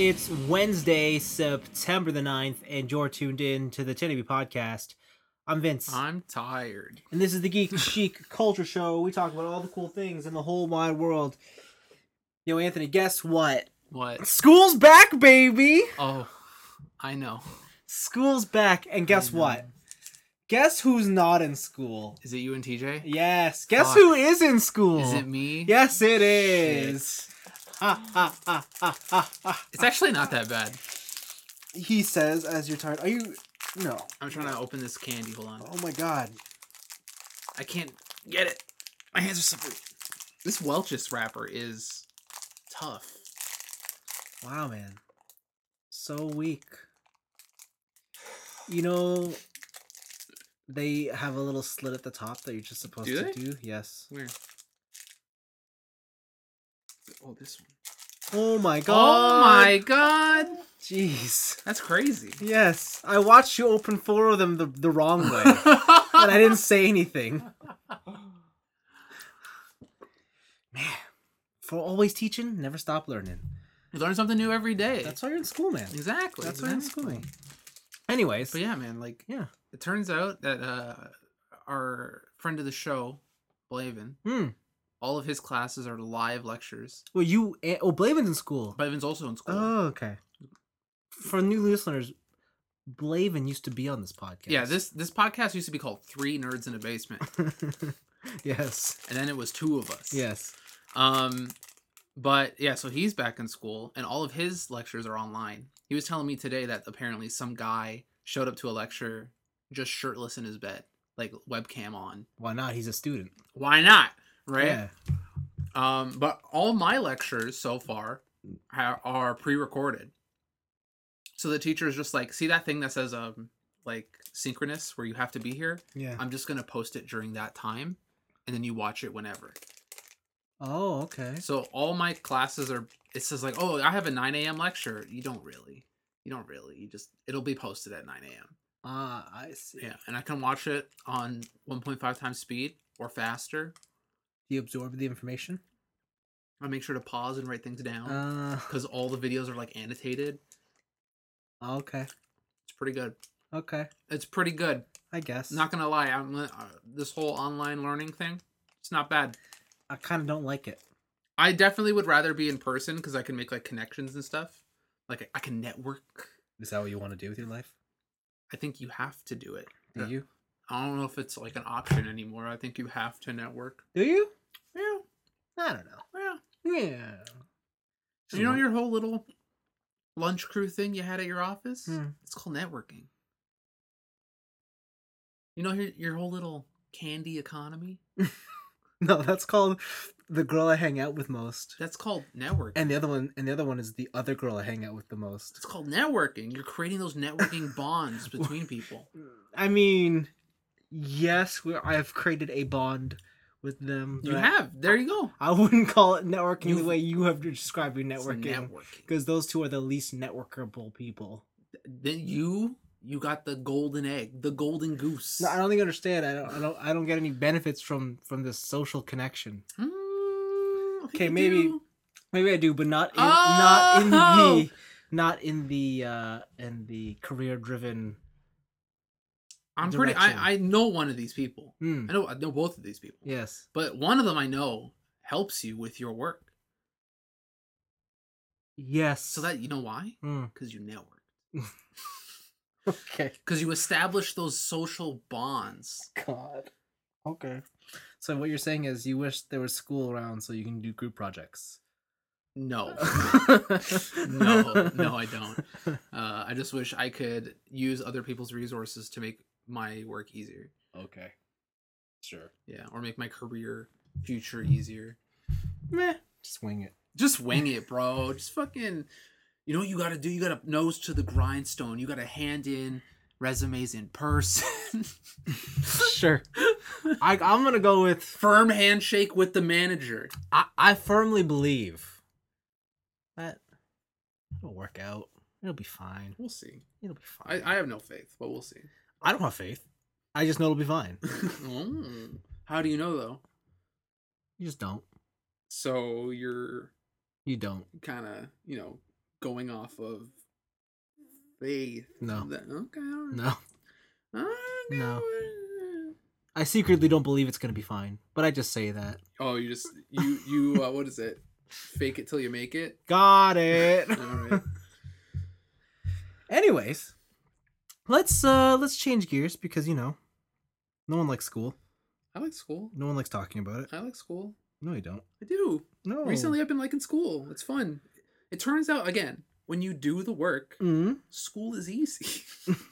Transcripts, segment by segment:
It's Wednesday, September the 9th, and you're tuned in to the 1080 podcast. I'm Vince. I'm tired. And this is the Geek Chic Culture Show. We talk about all the cool things in the whole wide world. Yo, Anthony, guess what? What? School's back, baby! Oh, I know. School's back, and guess what? Guess who's not in school? Is it you and TJ? Yes. Guess Fuck. who is in school? Is it me? Yes, it is. It's actually not that bad. He says, as you're tired. Are you... No. I'm trying to open this candy. Hold on. Oh my god. I can't get it. My hands are slippery. This Welch's wrapper is tough. Wow, man. So weak. You know, they have a little slit at the top that you're just supposed Do to they? do. Yes. Where? Oh, this one. Oh my god. Oh my god. Jeez. That's crazy. Yes. I watched you open 4 of them the wrong way. And I didn't say anything. Man. For always teaching, never stop learning. You learn something new every day. That's why you're in school, man. Exactly. That's why you're in school. Anyways. But yeah, man, like, yeah. It turns out that our friend of the show, Blavin, all of his classes are live lectures. Well, Blavin's in school. Blavin's also in school. Oh, okay. For new listeners, Blavin used to be on this podcast. Yeah, this podcast used to be called 3 Nerds in a Basement. Yes. And then it was 2 of us. Yes. But yeah, so he's back in school and all of his lectures are online. He was telling me today that apparently some guy showed up to a lecture just shirtless in his bed, like webcam on. Why not? He's a student. Why not? Right? Yeah. But all my lectures so far are pre-recorded. So the teacher is just like, see that thing that says like synchronous where you have to be here? Yeah. I'm just gonna post it during that time, and then you watch it whenever. Oh, okay. So all my classes are. It says like, oh, I have a 9 a.m. lecture. You don't really. It'll be posted at 9 a.m. I see. Yeah, and I can watch it on 1.5 times speed or faster. Do you absorb the information? I make sure to pause and write things down because all the videos are like annotated. Okay. It's pretty good. Okay. It's pretty good. I guess. Not gonna lie, this whole online learning thing, it's not bad. I kind of don't like it. I definitely would rather be in person because I can make like connections and stuff. Like I can network. Is that what you want to do with your life? I think you have to do it. Do you? I don't know if it's like an option anymore. I think you have to network. Do you? Yeah. I don't know. Yeah. Yeah. You know your whole little lunch crew thing you had at your office? It's called networking. You know your whole little candy economy? No, that's called the girl I hang out with most. That's called networking. And the other one is the other girl I hang out with the most. It's called networking. You're creating those networking bonds between people. I mean, yes, I've created a bond with them. You have. There you go. I wouldn't call it networking the way you have described your networking. Networking. Because those two are the least networkable people. Then you got the golden egg, the golden goose. No, I don't think you understand. I don't get any benefits from this social connection. Okay, maybe I do, but not in the career driven. I know one of these people. I know both of these people. Yes. But one of them I know helps you with your work. Yes. So that, you know why? Because you network. Okay. Because you establish those social bonds. God. Okay. So what you're saying is you wish there was school around so you can do group projects. No. No, I don't. I just wish I could use other people's resources to make my work easier. Okay. Sure. Yeah, or make my career future easier. Meh. Just wing it. Just wing it, bro. Just fucking... You know what you gotta do? You gotta nose to the grindstone. You gotta hand in resumes in person. Sure. I'm gonna go with... Firm handshake with the manager. I firmly believe that it'll work out. It'll be fine. We'll see. It'll be fine. I have no faith, but we'll see. I don't have faith. I just know it'll be fine. How do you know, though? You just don't. So you're You don't. kind of, going off of faith. No. Okay. All right. No. Okay. No. I secretly don't believe it's gonna be fine, but I just say that. Oh, you what is it? Fake it till you make it. Got it. All right. Anyways, let's change gears because no one likes school. I like school. No one likes talking about it. I like school. No, you don't. I do. No. Recently, I've been liking school. It's fun. It turns out, again, when you do the work, school is easy.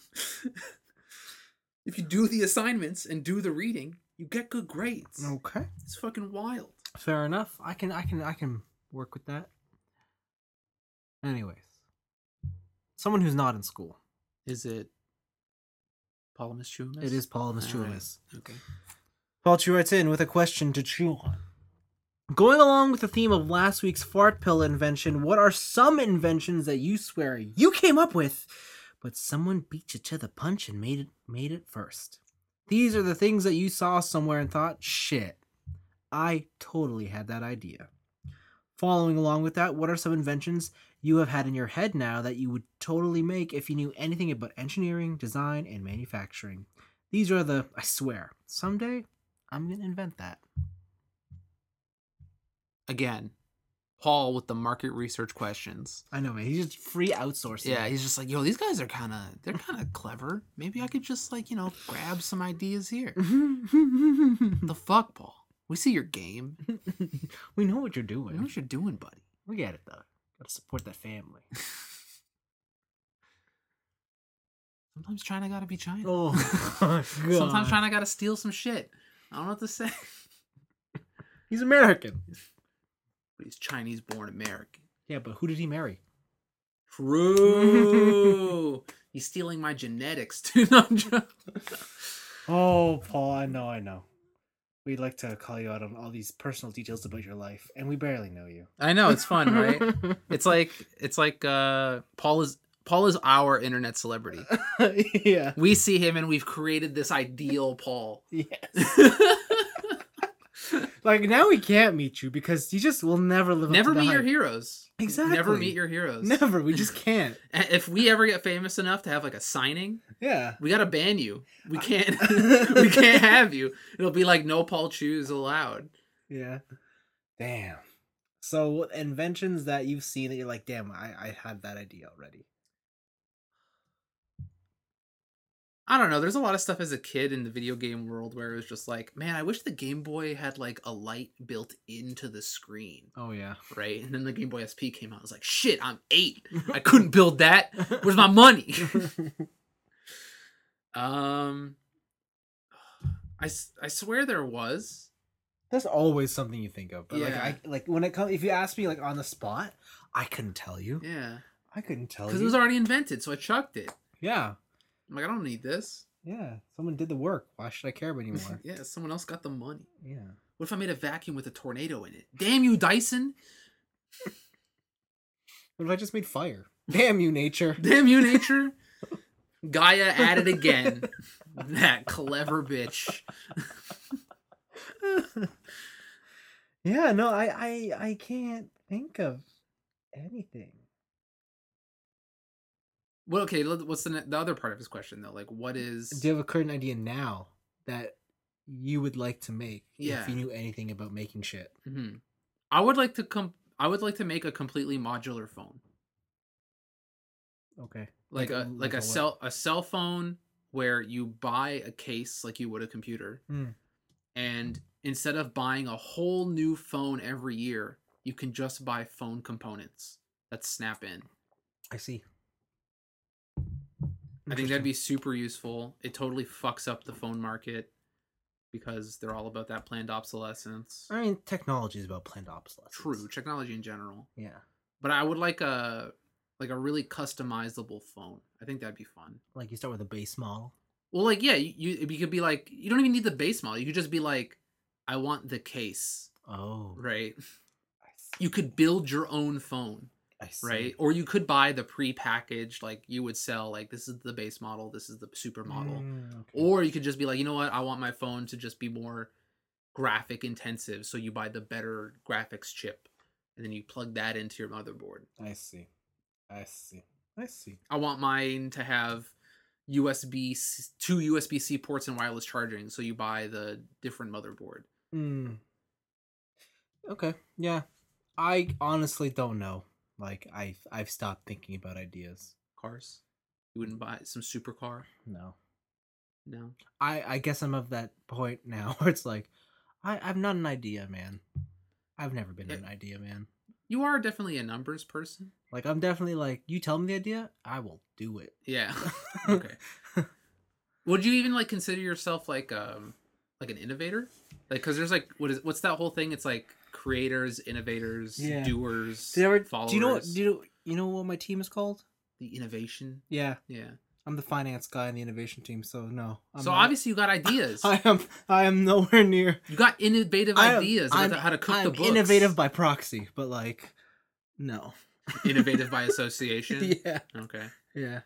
If you do the assignments and do the reading, you get good grades. Okay. It's fucking wild. Fair enough. I can work with that. Anyways, someone who's not in school. Is it Paul Mischumis? It is Paul Mischumis. Right. Okay. Paul Chu writes in with a question to chew on. Going along with the theme of last week's fart pill invention, what are some inventions that you swear you came up with, but someone beat you to the punch and made it first? These are the things that you saw somewhere and thought, shit, I totally had that idea. Following along with that, what are some inventions you have had in your head now that you would totally make if you knew anything about engineering, design, and manufacturing? These are the, I swear, someday I'm going to invent that. Again, Paul with the market research questions. I know, man. He's just free outsourcing. Yeah, he's just like, these guys are they're kind of clever. Maybe I could just grab some ideas here. The fuck, Paul? We see your game. We know what you're We doing. know what you're doing, buddy. We get it, though. Gotta support that family. Sometimes China gotta be China. Oh, God. Sometimes China gotta steal some shit. I don't know what to say. He's American. But he's Chinese-born American. Yeah, but who did he marry? True. He's stealing my genetics, dude. Oh, Paul, I know. We'd like to call you out on all these personal details about your life, and we barely know you. I know, it's fun, right? It's like Paul is our internet celebrity. Yeah. We see him and we've created this ideal Paul. Yes. Like, now we can't meet you because you just will never live Never up to the meet your hype. Heroes. Exactly. Never meet your heroes. Never. We just can't. If we ever get famous enough to have a signing, Yeah. we gotta ban you. We can't we can't have you. It'll be like no Paul Chews allowed. Yeah. Damn. So inventions that you've seen that you're like, damn, I had that idea already. I don't know. There's a lot of stuff as a kid in the video game world where it was just like, man, I wish the Game Boy had a light built into the screen. Oh, yeah. Right? And then the Game Boy SP came out. I was like, shit, I'm 8. I couldn't build that. Where's my money? I swear there was. There's always something you think of. But Yeah. when it comes, if you ask me on the spot, I couldn't tell you. Yeah. I couldn't tell you. Because it was already invented, so I chucked it. Yeah. I'm like, I don't need this. Yeah. Someone did the work. Why should I care anymore? Yeah, someone else got the money. Yeah. What if I made a vacuum with a tornado in it? Damn you, Dyson! What if I just made fire? Damn you, nature. Damn you, nature! Gaia at it again. That clever bitch. Yeah, no, I can't think of anything. Well, okay, what's the other part of his question, though? What is... Do you have a current idea now that you would like to make Yeah. if you knew anything about making shit? Mm-hmm. I would like to make a completely modular phone. Okay. A cell phone where you buy a case like you would a computer. And instead of buying a whole new phone every year, you can just buy phone components that snap in. I see. I think that'd be super useful. It totally fucks up the phone market because they're all about that planned obsolescence. I mean, technology is about planned obsolescence. True, technology in general. Yeah. But I would like a really customizable phone. I think that'd be fun. Like you start with a base model. Well, you could be like, you don't even need the base model. You could just be like, I want the case. Oh. Right? I see. You could build your own phone. I see. Right? Or you could buy the pre-packaged, you would sell, this is the base model, this is the super model. Okay. Or you could just be like, you know what? I want my phone to just be more graphic intensive. So you buy the better graphics chip. And then you plug that into your motherboard. I see. I see. I see. I want mine to have two USB-C ports and wireless charging, so you buy the different motherboard. Hmm. Okay. Yeah. I honestly don't know. Like I've stopped thinking about ideas. Cars. You wouldn't buy some supercar? No. No. I guess I'm of that point now where it's like I'm not an idea man. I've never been an idea man. You are definitely a numbers person. Like I'm definitely like, you tell me the idea, I will do it. Yeah. Okay. Would you even like consider yourself like an innovator? Like, because there's like what's that whole thing? It's like creators, innovators, Yeah. doers, followers. Do you know what my team is called? The innovation. Yeah. Yeah. I'm the finance guy in the innovation team, so no. So obviously you got ideas. I am nowhere near. You got innovative ideas about how to cook the books. Innovative by proxy, but like, no. Innovative by association. Yeah. Okay. Yeah.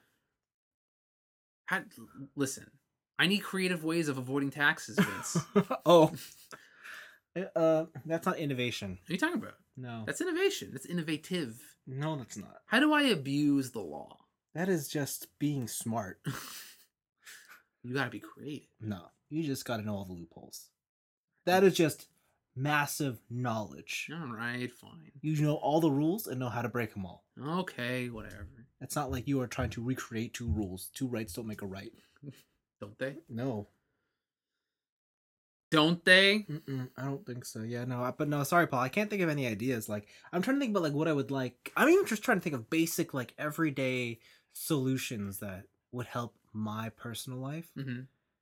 Listen, I need creative ways of avoiding taxes, Vince. Oh. That's not innovation. What are you talking about? No. That's innovation. That's innovative. No, that's not. How do I abuse the law? That is just being smart. You gotta be creative. No, you just gotta know all the loopholes. That is just massive knowledge. All right, fine. You know all the rules and know how to break them all. Okay, whatever. It's not like you are trying to recreate two rules. Two rights don't make a right. Don't they? No. Don't they? I don't think so. Yeah, no. But no, sorry, Paul. I can't think of any ideas. Like, I'm trying to think about like what I would like. I'm even just trying to think of basic, like everyday solutions that would help my personal life. Mm-hmm.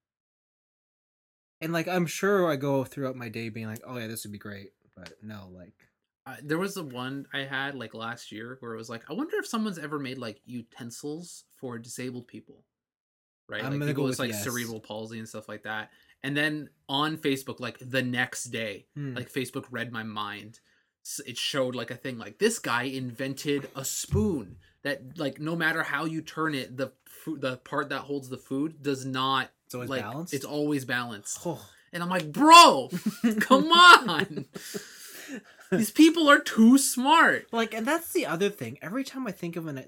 And like, I'm sure I go throughout my day being like, oh yeah, this would be great. But no, like, there was the one I had like last year where it was like, I wonder if someone's ever made like utensils for disabled people, right? I'm like gonna people go with with like yes. cerebral palsy and stuff like that. And then on Facebook, like the next day, like Facebook read my mind. It showed like a thing like this guy invented a spoon that like no matter how you turn it, the part that holds the food does not. It's always like, balanced. It's always balanced. Oh. And I'm like, bro, come on. These people are too smart. Like, and that's the other thing. Every time I think of an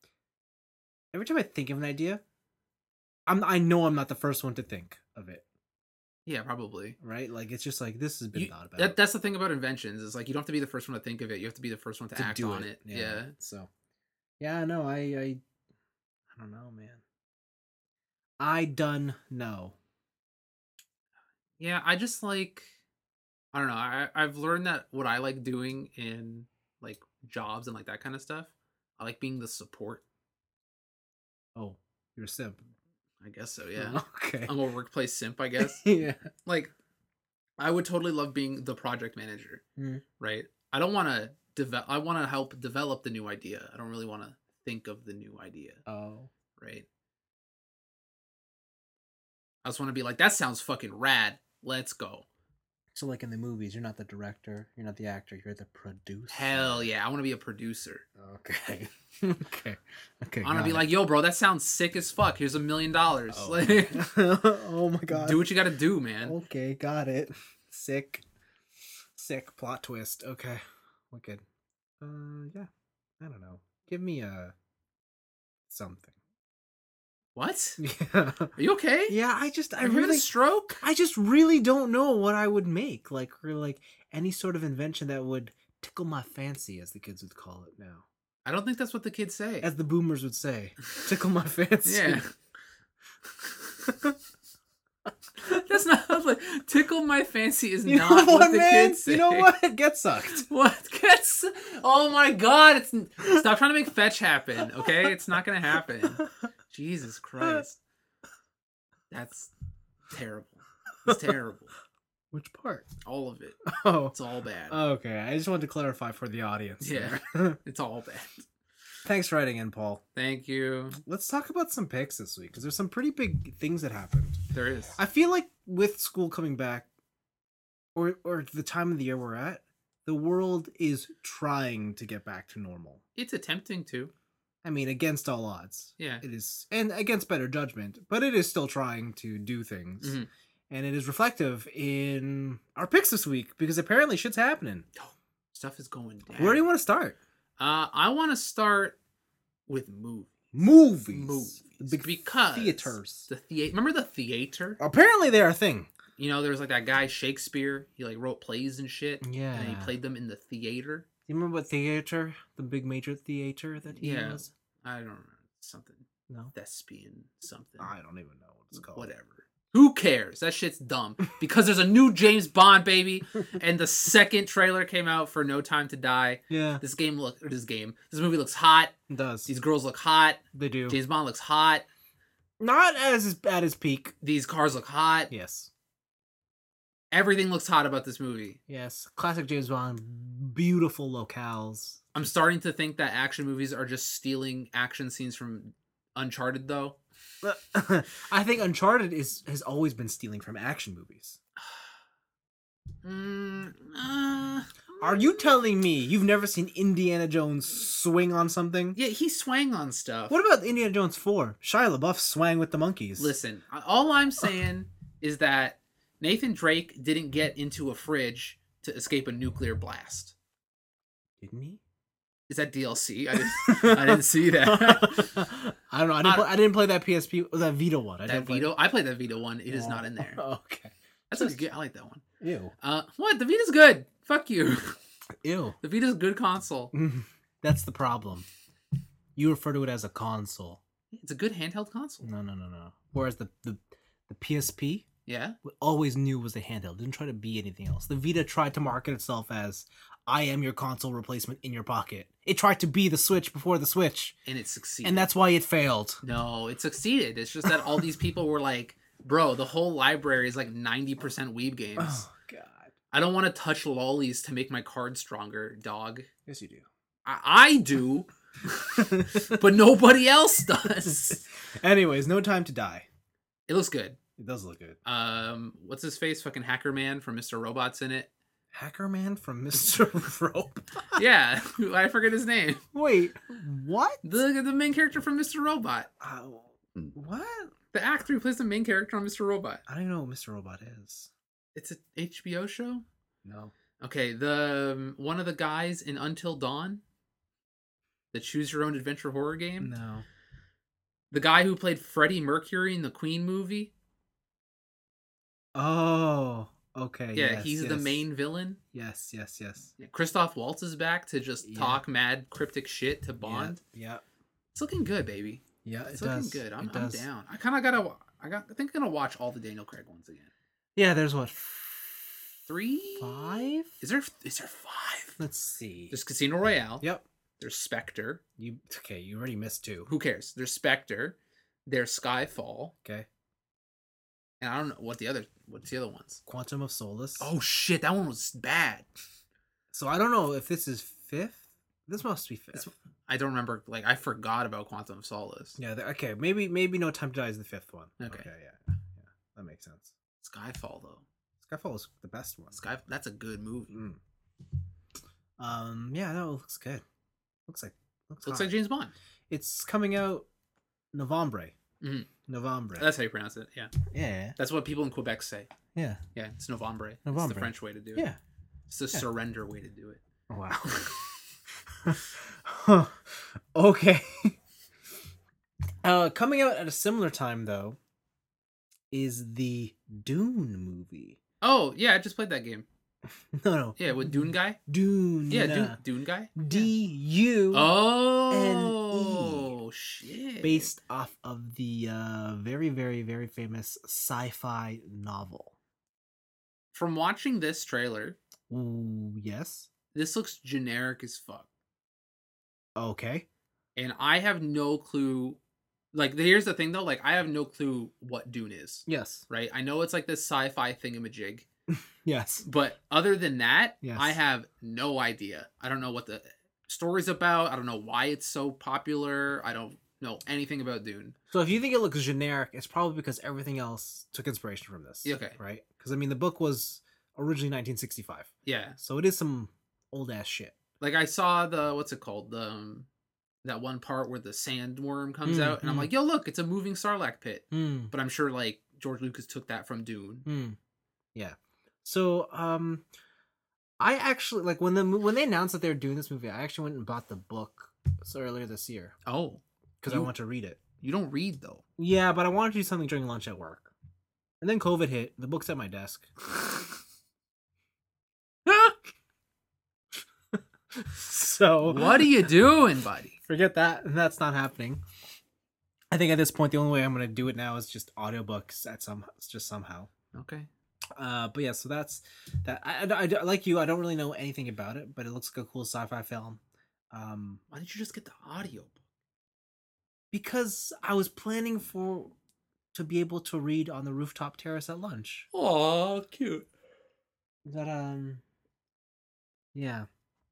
idea, I know I'm not the first one to think of it. Yeah, probably. Right? Like, it's just like, this has been thought about. That's the thing about inventions, is like, you don't have to be the first one to think of it. You have to be the first one to act on it. Yeah. So, yeah, no, I don't know, man. I done know. Yeah, I just like, I don't know. I've learned that what I like doing in like jobs and like that kind of stuff, I like being the support. Oh, you're a simp. I guess so, yeah. Okay. I'm a workplace simp, I guess. Yeah. Like, I would totally love being the project manager, right? I don't want to I want to help develop the new idea. I don't really want to think of the new idea. Oh. Right? I just want to be like, that sounds fucking rad. Let's go. So, like in the movies, you're not the director, you're not the actor, you're the producer. Hell yeah, I want to be a producer. Okay. Okay. I want to be like, yo, bro, that sounds sick as fuck. Here's $1 million. Oh, oh my god. Do what you got to do, man. Okay, got it. Sick plot twist. Okay, wicked. Yeah. I don't know. Give me something. What? Yeah. Are you okay? Yeah, I really having a stroke. I just really don't know what I would make. Like, or like any sort of invention that would tickle my fancy, as the kids would call it now. I don't think that's what the kids say. As the boomers would say, tickle my fancy. Yeah. That's not like tickle my fancy is you not what the kids say. You know what? Get sucked. What gets? Oh my god! Stop trying to make fetch happen. Okay, it's not gonna happen. Jesus Christ, that's terrible. It's terrible. Which part? All of it. Oh, it's all bad. Okay, I just wanted to clarify for the audience. Yeah, it's all bad. Thanks for writing in, Paul. Thank you. Let's talk about some picks this week, because there's some pretty big things that happened. There is. I feel like with school coming back, or the time of the year we're at, the world is trying to get back to normal. It's attempting to. I mean, against all odds. Yeah. It is, and against better judgment, but it is still trying to do things. Mm-hmm. And it is reflective in our picks this week, because apparently shit's happening. Stuff is going down. Where do you want to start? I want to start with movies. Movies. The big Because theaters. Remember the theater? Apparently they're a thing. You know, there was like that guy Shakespeare. He like wrote plays and shit. Yeah. And he played them in the theater. Do you remember what theater? The big major theater that he was? I don't know. Something. No. Thespian something. I don't even know what it's called. Whatever. Who cares? That shit's dumb. Because there's a new James Bond, baby. And the second trailer came out for No Time to Die. Yeah. This movie looks hot. It does. These girls look hot. They do. James Bond looks hot. Not at his peak. These cars look hot. Yes. Everything looks hot about this movie. Yes. Classic James Bond. Beautiful locales. I'm starting to think that action movies are just stealing action scenes from Uncharted, though. I think Uncharted has always been stealing from action movies. Are you telling me you've never seen Indiana Jones swing on something? Yeah, he swang on stuff. What about Indiana Jones 4? Shia LaBeouf swang with the monkeys. Listen, all I'm saying is that Nathan Drake didn't get into a fridge to escape a nuclear blast. Didn't he? Is that DLC? I didn't see that. I don't know. I didn't play that PSP or that Vita one. I played that Vita one. It is not in there. Okay. That's good. I like that one. Ew. What? The Vita's good. Fuck you. Ew. The Vita's a good console. That's the problem. You refer to it as a console. It's a good handheld console. No. Whereas the PSP, yeah, we always knew was a handheld. Didn't try to be anything else. The Vita tried to market itself as I am your console replacement in your pocket. It tried to be the Switch before the Switch. And it succeeded. And that's why it failed. No, it succeeded. It's just that all these people were like, bro, the whole library is like 90% Weeb games. Oh, God. I don't want to touch lollies to make my card stronger, dog. Yes, you do. I do. But nobody else does. Anyways, No Time to Die. It looks good. It does look good. What's his face? Fucking Hacker Man from Mr. Robot's in it. Hacker Man from Mr. Robot? Yeah, I forget his name. Wait, what? The main character from Mr. Robot. What? The actor who plays the main character on Mr. Robot. I don't even know what Mr. Robot is. It's an HBO show? No. Okay, the one of the guys in Until Dawn, the choose your own adventure horror game. No. The guy who played Freddie Mercury in the Queen movie. Oh, okay. Yeah, yes, he's the main villain. Yes. Yeah, Christoph Waltz is back to just talk mad cryptic shit to Bond. Yeah. It's looking good, baby. Yeah, it's looking good. I'm down. I think I'm gonna watch all the Daniel Craig ones again. Yeah, there's what? 3? 5? Is there 5? Let's see. There's Casino Royale. Yep. There's Spectre. You already missed 2. Who cares? There's Spectre. There's Skyfall. Okay. And I don't know what's the other ones. Quantum of Solace. Oh shit, that one was bad. So I don't know if this is 5th. This must be 5th. I don't remember. Like I forgot about Quantum of Solace. Yeah. Okay. Maybe No Time to Die is the 5th one. Okay. Yeah. That makes sense. Skyfall though. Skyfall is the best one. That's a good movie. Yeah. No, it looks good. Looks like James Bond. It's coming out November. Mm-hmm. November. That's how you pronounce it. Yeah. Yeah. That's what people in Quebec say. Yeah. Yeah. It's November. November. It's the French way to do it. Yeah. It's the surrender way to do it. Wow. Okay. Coming out at a similar time though is the Dune movie. Oh yeah, I just played that game. No. Yeah, with Dune guy. Dune. Yeah, Dune guy. DU. Oh shit! Based off of the very, very, very famous sci-fi novel. From watching this trailer, yes, this looks generic as fuck. Okay. And I have no clue. Like, here's the thing though. Like, I have no clue what Dune is. Yes. Right. I know it's like this sci-fi thingamajig. Yes. But other than that, yes. I have no idea. I don't know what the story's about. I don't know why it's so popular. I don't know anything about Dune. So if you think it looks generic, it's probably because everything else took inspiration from this. Okay. Right? Because, I mean, the book was originally 1965. Yeah. So it is some old-ass shit. Like, I saw what's it called? That one part where the sandworm comes out, and I'm like, yo, look, it's a moving Sarlacc pit. But I'm sure, like, George Lucas took that from Dune. Yeah. So, I actually, like, when they announced that they were doing this movie, I actually went and bought the book So earlier this year. Oh, Because I want to read it. you don't read though. Yeah, but I wanted to do something during lunch at work. And then COVID hit. The book's at my desk. So What are you doing, buddy? forget that. That's not happening. I think at this point the only way I'm going to do it now is just audiobooks somehow. Okay. But yeah, so that's that. I like you. I don't really know anything about it, but it looks like a cool sci-fi film. Why didn't you just get the audio? Because I was planning to be able to read on the rooftop terrace at lunch. Oh, cute. That yeah.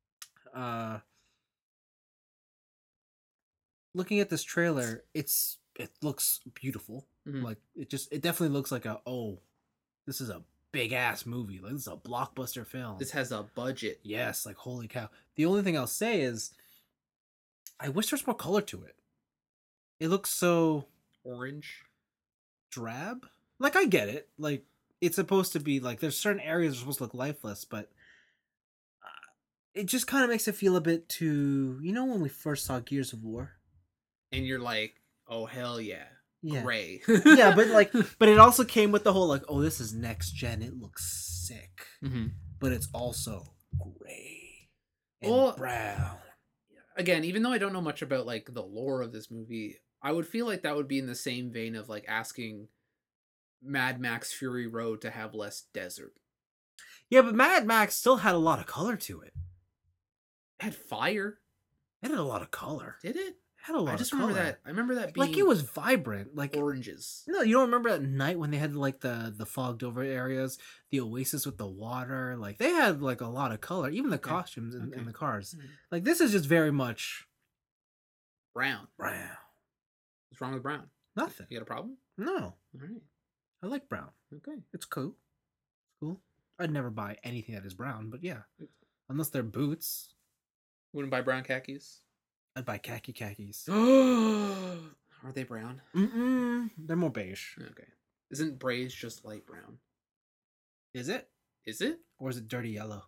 Looking at this trailer, it looks beautiful. Mhm. Like it definitely looks like this is a big ass movie. Like this is a blockbuster film. This has a budget. Yes, like holy cow. The only thing I'll say is I wish there's more color to it. It looks so Orange. drab. Like I get it. Like it's supposed to be like there's certain areas that are supposed to look lifeless, but it just kind of makes it feel a bit too, when we first saw Gears of War. And you're like, oh hell yeah. Yeah. Gray. Yeah, but it also came with the whole like, oh, this is next gen. It looks sick. Mm-hmm. But it's also gray and Well, brown. Again, even though I don't know much about like the lore of this movie, I would feel like that would be in the same vein of like asking Mad Max Fury Road to have less desert. Yeah, but Mad Max still had a lot of color to it. It had fire. It had a lot of color. Did it? It had a lot I just of color. remember that. I remember that being Like it was vibrant. Like oranges. No, you don't remember at night when they had like the fogged over areas, the oasis with the water. Like they had like a lot of color. Even the costumes in the cars. Mhm. Like this is just very much Brown. brown. What's wrong with brown? Nothing. You got a problem? No, All right. I like brown. Okay. It's cool. It's cool. I'd never buy anything that is brown, but yeah, unless they're boots, Wouldn't buy brown khakis. I'd buy khakis. Are they brown? They're more beige. Okay. Isn't beige just light brown? Is it? Is it? Or is it dirty yellow?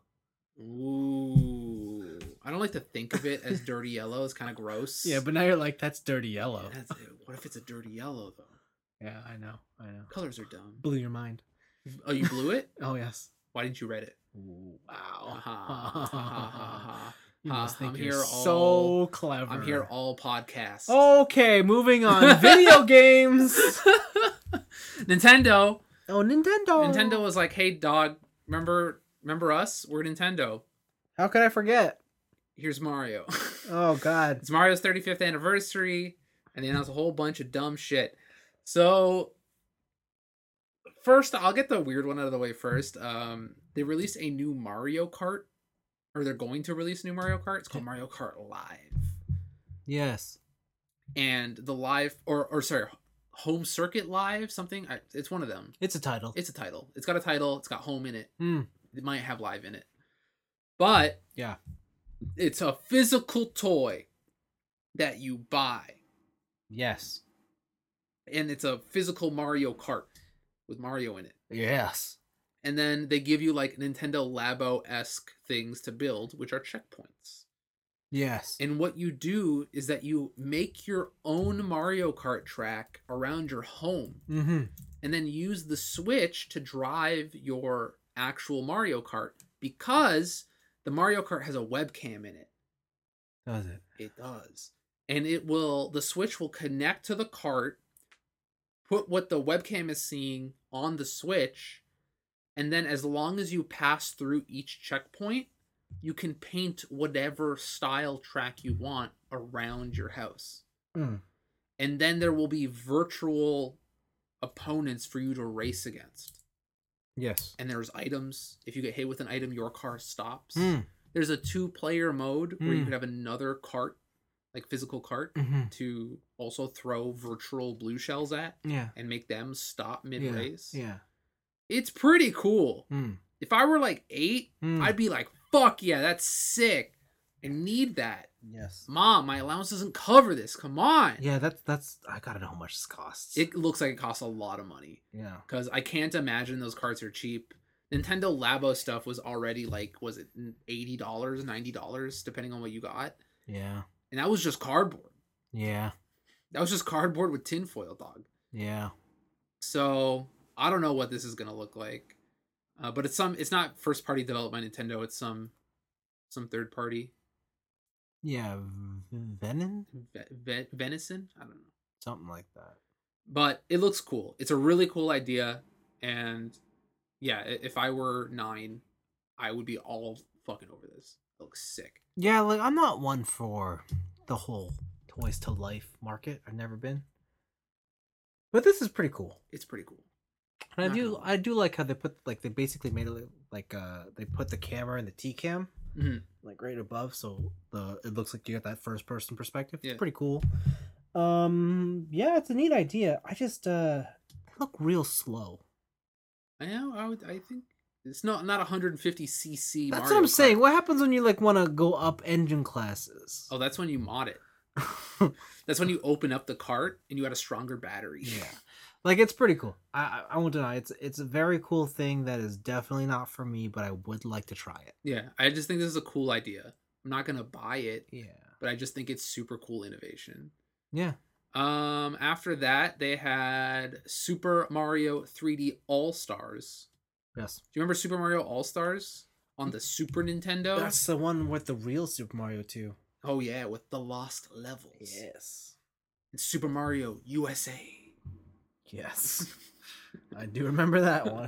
Ooh. I don't like to think of it as dirty yellow. It's kind of gross. Yeah, but now you're like, that's dirty yellow. What if it's a dirty yellow, though? Yeah, I know. Colors are dumb. Blew your mind. Oh, you blew it? Oh, yes. Why didn't you read it? Ooh, wow. You must think I'm you're here so clever. I'm here all podcasts. Okay, moving on. Video games. Nintendo. Oh, Nintendo. Nintendo was like, hey, dog, remember us? We're Nintendo. How could I forget? Here's Mario. Oh, God. It's Mario's 35th anniversary, and they announced a whole bunch of dumb shit. So, first, I'll get the weird one out of the way first. They released a new Mario Kart, or they're going to release a new Mario Kart. It's called Mario Kart Live. Yes. And the live, or sorry, Home Circuit Live, something. It's one of them. It's a title. It's a title. It's got a title. It's got home in it. Mm. It might have live in it. But, Yeah. it's a physical toy that you buy. Yes. And it's a physical Mario Kart with Mario in it. Yes. And then they give you like Nintendo Labo-esque things to build, which are checkpoints. Yes. And what you do is that you make your own Mario Kart track around your home. Mm-hmm. And then use the Switch to drive your actual Mario Kart, because the Mario Kart has a webcam in it. Does it? It does. And the Switch will connect to the cart, put what the webcam is seeing on the Switch, and then as long as you pass through each checkpoint, you can paint whatever style track you want around your house. Mm. And then there will be virtual opponents for you to race against. Yes. And there's items. If you get hit with an item, your car stops. Mm. There's a 2-player mode where you Mm. could have another cart, like physical cart, Mm-hmm. to also throw virtual blue shells at Yeah. and make them stop mid-race. Yeah. It's pretty cool. Mm. If I were like 8, Mm. I'd be like, fuck yeah, that's sick. I need that. Yes. Mom, my allowance doesn't cover this. Come on. Yeah, that's I gotta know how much this costs. It looks like it costs a lot of money, Yeah. because I can't imagine those carts are cheap. Nintendo Labo stuff was already like, was it $80, $90, depending on what you got. Yeah. And that was just cardboard. Yeah. That was just cardboard with tinfoil, dog. Yeah. So I don't know what this is gonna look like, but it's not first party developed by Nintendo. It's some third party. Yeah. Venom? Venison. I don't know, Something like that. but it looks cool. It's a really cool idea, and yeah, if I were 9, I would be all fucking over this. It looks sick. Yeah, like I'm not one for the whole toys to life market. I've never been. But this is pretty cool. It's pretty cool. And Not gonna lie. I do like how they put they basically made it like they put the camera in the T cam like right above, so it looks like you got that first person perspective. Yeah. It's pretty cool. Yeah, it's a neat idea. I just they look real slow. I know. I think it's not 150cc. That's Mario what I'm Kart. saying. What happens when you like want to go up engine classes? Oh, that's when you mod it. That's when you open up the cart and you add a stronger battery. Yeah, like it's pretty cool. I won't deny it's a very cool thing that is definitely not for me, but I would like to try it. Yeah, I just think this is a cool idea. I'm not gonna buy it, Yeah, but I just think it's super cool innovation. yeah. After that, they had Super Mario 3D All Stars. Yes, Do you remember Super Mario All Stars on the Super Nintendo? that's the one with the real Super Mario 2. Oh yeah, with the lost levels. Yes, And Super Mario USA. yes. I do remember that one.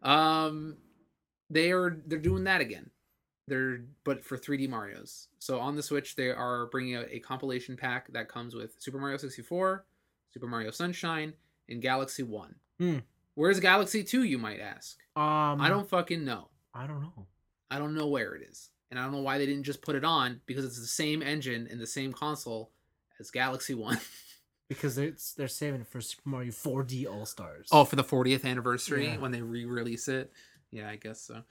They're doing that again. But for 3D Marios. So on the Switch, they are bringing out a compilation pack that comes with Super Mario 64, Super Mario Sunshine, and Galaxy 1. Where's Galaxy 2, you might ask? I don't fucking know. I don't know. I don't know where it is. And I don't know why they didn't just put it on, because it's the same engine and the same console as Galaxy 1. Because they're saving it for Super Mario 4D All Stars. Oh, for the 40th anniversary Yeah. when they re-release it. Yeah, I guess so.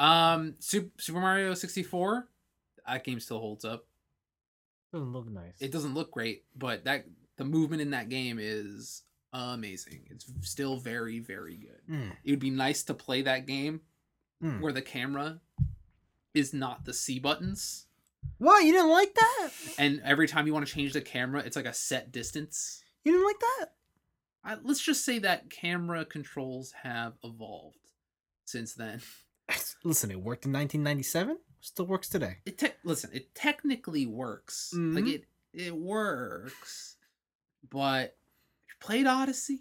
Super Mario 64, that game still holds up. doesn't look nice. It doesn't look great, but the movement in that game is amazing. It's still very, very good. It would be nice to play that game where the camera is not the C buttons. What? You didn't like that? And every time you want to change the camera, it's like a set distance. You didn't like that? Let's just say that camera controls have evolved since then. Listen, it worked in 1997. Still works today. It technically works. Like it works. But you played Odyssey?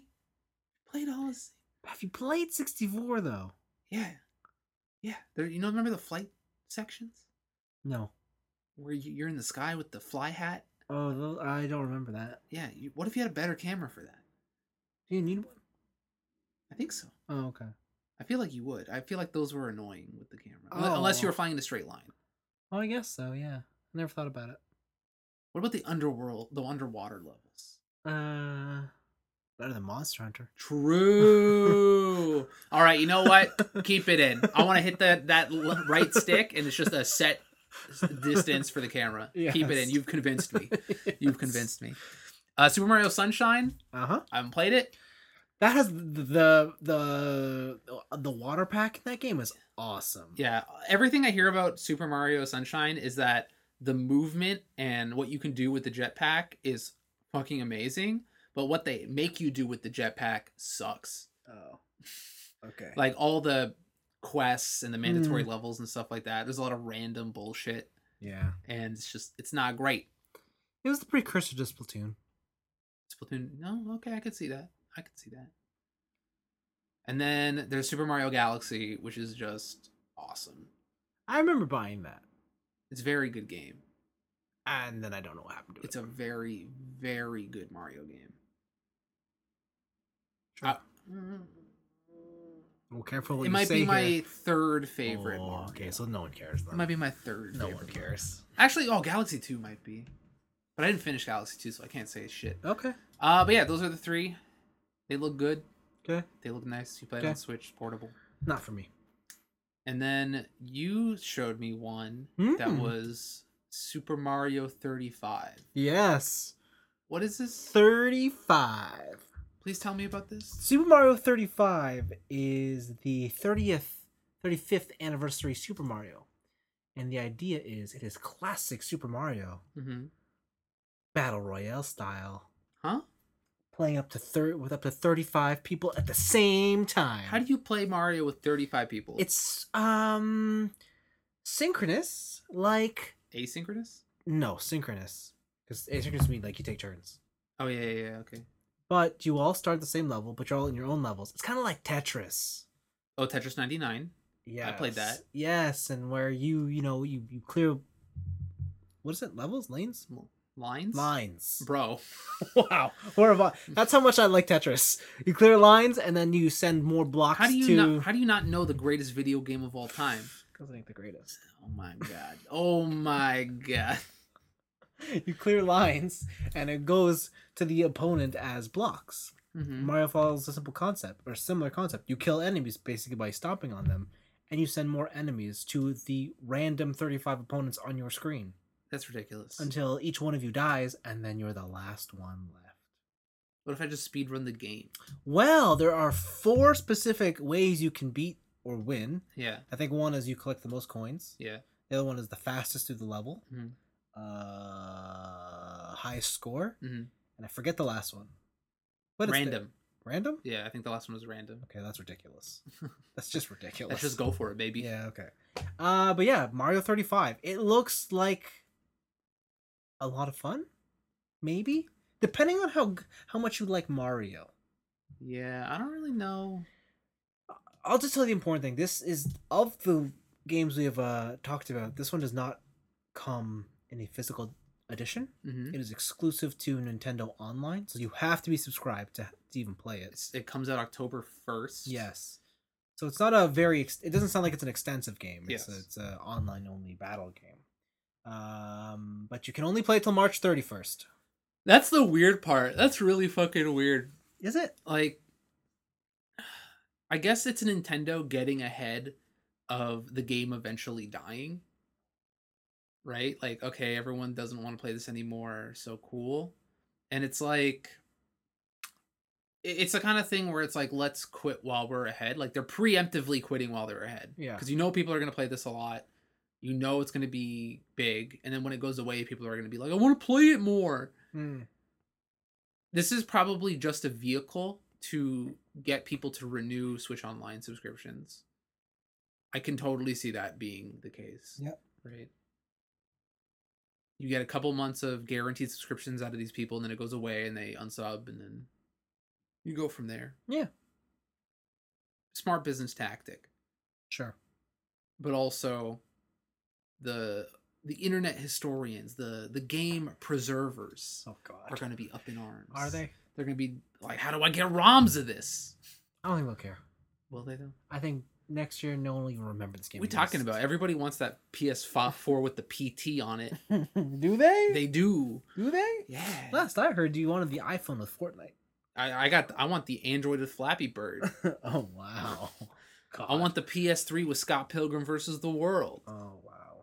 Have you played 64 though? Yeah. Yeah. Remember the flight sections? No. Where you're in the sky with the fly hat? Oh, I don't remember that. Yeah. What if you had a better camera for that? Do you need one? I think so. Oh, okay. I feel like you would. I feel like those were annoying with the camera. Unless you were flying in a straight line. Oh, I guess so, yeah. I never thought about it. What about the underwater levels? Better than Monster Hunter. True. All right, you know what? Keep it in. I want to hit that right stick, and it's just a set distance for the camera. Yes. Keep it in. You've convinced me. You've convinced me. Super Mario Sunshine. Uh-huh. I haven't played it. That has the water pack in that game is awesome. Yeah, everything I hear about Super Mario Sunshine is that the movement and what you can do with the jetpack is fucking amazing, but what they make you do with the jetpack sucks. Oh. Okay. Like all the quests and the mandatory levels and stuff like that. There's a lot of random bullshit. Yeah. And it's not great. It was the precursor to Splatoon. Splatoon, no, okay, I could see that. And then there's Super Mario Galaxy, which is just awesome. I remember buying that. It's a very good game. And then I don't know what happened to it. It's a very, very good Mario game. Sure. Well, careful what It you might say be my here. third favorite Oh, Mario. okay, so no one cares then. It might be my third No favorite one cares. Actually, Galaxy 2 might be. But I didn't finish Galaxy 2, so I can't say shit. Okay. But yeah, those are the three. They look good. Okay. They look nice. You play it on Switch, portable. Not for me. And then you showed me one that was Super Mario 35. Yes. What is this? 35. Please tell me about this. Super Mario 35 is the 35th anniversary Super Mario. And the idea is it is classic Super Mario, Battle Royale style. Huh? Playing up to with up to 35 people at the same time. How do you play Mario with 35 people? It's synchronous, like Asynchronous? no, synchronous. Because asynchronous means like you take turns. Oh yeah, okay. But you all start at the same level, but you're all in your own levels. It's kind of like Tetris. Oh, Tetris 99. Yeah, I played that. Yes, and where you clear, what is it? Levels, lanes, Lines. Bro. Wow, that's how much I like Tetris. You clear lines, and then you send more blocks. How do you not know the greatest video game of all time? Because I think the greatest. Oh my god. Oh my god. You clear lines, and it goes to the opponent as blocks. Mm-hmm. Mario follows a simple concept, or similar concept. You kill enemies basically by stomping on them, and you send more enemies to the random 35 opponents on your screen. That's ridiculous. Until each one of you dies, and then you're the last one left. What if I just speedrun the game? Well, there are 4 specific ways you can beat or win. Yeah. I think one is you collect the most coins. Yeah. The other one is the fastest through the level. Mm-hmm. Highest score. Mm-hmm. And I forget the last one. But random. Random? Yeah, I think the last one was random. Okay, that's ridiculous. That's just ridiculous. Let's just go for it, baby. Yeah, okay. But yeah, Mario 35. It looks like a lot of fun, maybe, depending on how much you like Mario. Yeah, I don't really know. I'll just tell you the important thing. This is, of the games we have talked about, this one does not come in a physical edition. Mm-hmm. It is exclusive to Nintendo Online, so you have to be subscribed to even play it. It comes out October 1st. Yes. So it's not a very, it doesn't sound like it's an extensive game. It's an online only battle game. But you can only play till March 31st. That's the weird part. That's really fucking weird. Is it? Like, I guess it's Nintendo getting ahead of the game eventually dying. Right? Like, okay, everyone doesn't want to play this anymore, so cool. And it's like, it's the kind of thing where it's like, let's quit while we're ahead. Like, they're preemptively quitting while they're ahead. Yeah. Because people are going to play this a lot. It's going to be big. And then when it goes away, people are going to be like, I want to play it more. This is probably just a vehicle to get people to renew Switch Online subscriptions. I can totally see that being the case. Yep. Right? You get a couple months of guaranteed subscriptions out of these people, and then it goes away, and they unsub, and then you go from there. Yeah. Smart business tactic. Sure. But also, the internet historians, the game preservers, are going to be up in arms. Are they? They're going to be like, how do I get ROMs of this? I don't think they'll care. Will they, though? I think next year no one will even remember this game. What are we talking about? Everybody wants that PS4 with the PT on it. Do they? They do. Do they? Yeah. Last I heard, you wanted the iPhone with Fortnite. I want the Android with Flappy Bird. Oh, wow. God. I want the PS3 with Scott Pilgrim versus the World. Oh,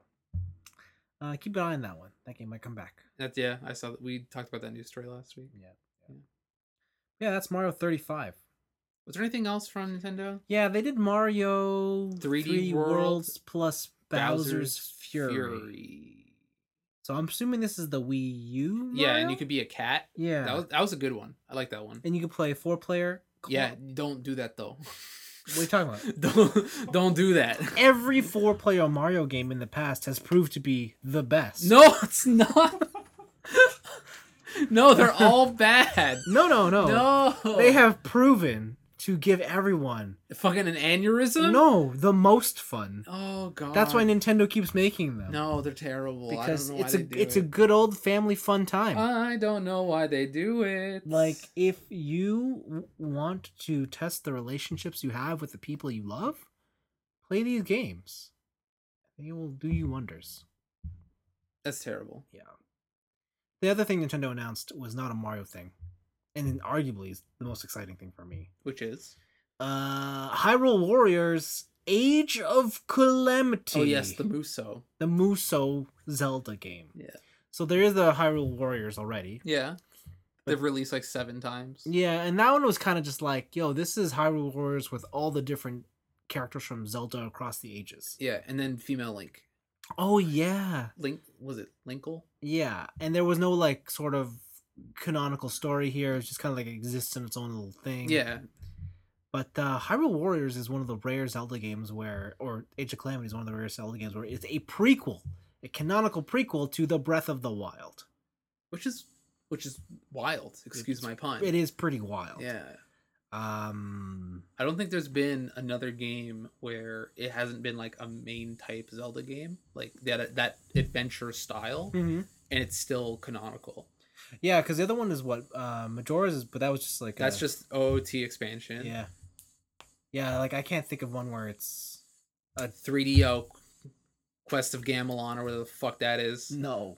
wow. Keep an eye on that one. That game might come back. I saw that. We talked about that news story last week. Yeah, that's Mario 35. Was there anything else from Nintendo? Yeah, they did Mario 3D Worlds plus Bowser's Fury. So I'm assuming this is the Wii U Mario? Yeah, and you could be a cat. Yeah. That was a good one. I like that one. And you could play 4-player. Yeah, don't do that, though. What are you talking about? Don't do that. Every 4-player Mario game in the past has proved to be the best. No, it's not. No, they're all bad. No. They have proven to give everyone fucking an aneurysm. No, the most fun. Oh god. That's why Nintendo keeps making them. No, they're terrible. Because I don't know why it's a good old family fun time. I don't know why they do it. Like, if you want to test the relationships you have with the people you love, play these games. They will do you wonders. That's terrible. Yeah. The other thing Nintendo announced was not a Mario thing. And arguably is the most exciting thing for me. Which is? Hyrule Warriors Age of Calamity. Oh yes, the Muso. The Muso Zelda game. Yeah. So there is the Hyrule Warriors already. Yeah. They've released like 7 times. Yeah, and that one was kind of just like, yo, this is Hyrule Warriors with all the different characters from Zelda across the ages. Yeah, and then female Link. Oh yeah. Was it Linkle? Yeah. And there was no like sort of canonical story here. It's just kind of like exists in its own little thing. Yeah. But Hyrule Warriors is one of the rare Zelda games or Age of Calamity is one of the rare Zelda games where it's a prequel, a canonical prequel to the Breath of the Wild. Which is wild. Excuse my pun. It is pretty wild. Yeah. I I don't think there's been another game where it hasn't been like a main type Zelda game, like that adventure style, Mm-hmm. and it's still canonical. Yeah, because the other one is what Majora's is, but that was just like That's just OOT expansion. yeah, yeah. Like I can't think of one where it's A 3DO Quest of Gamelon or whatever the fuck that is. no.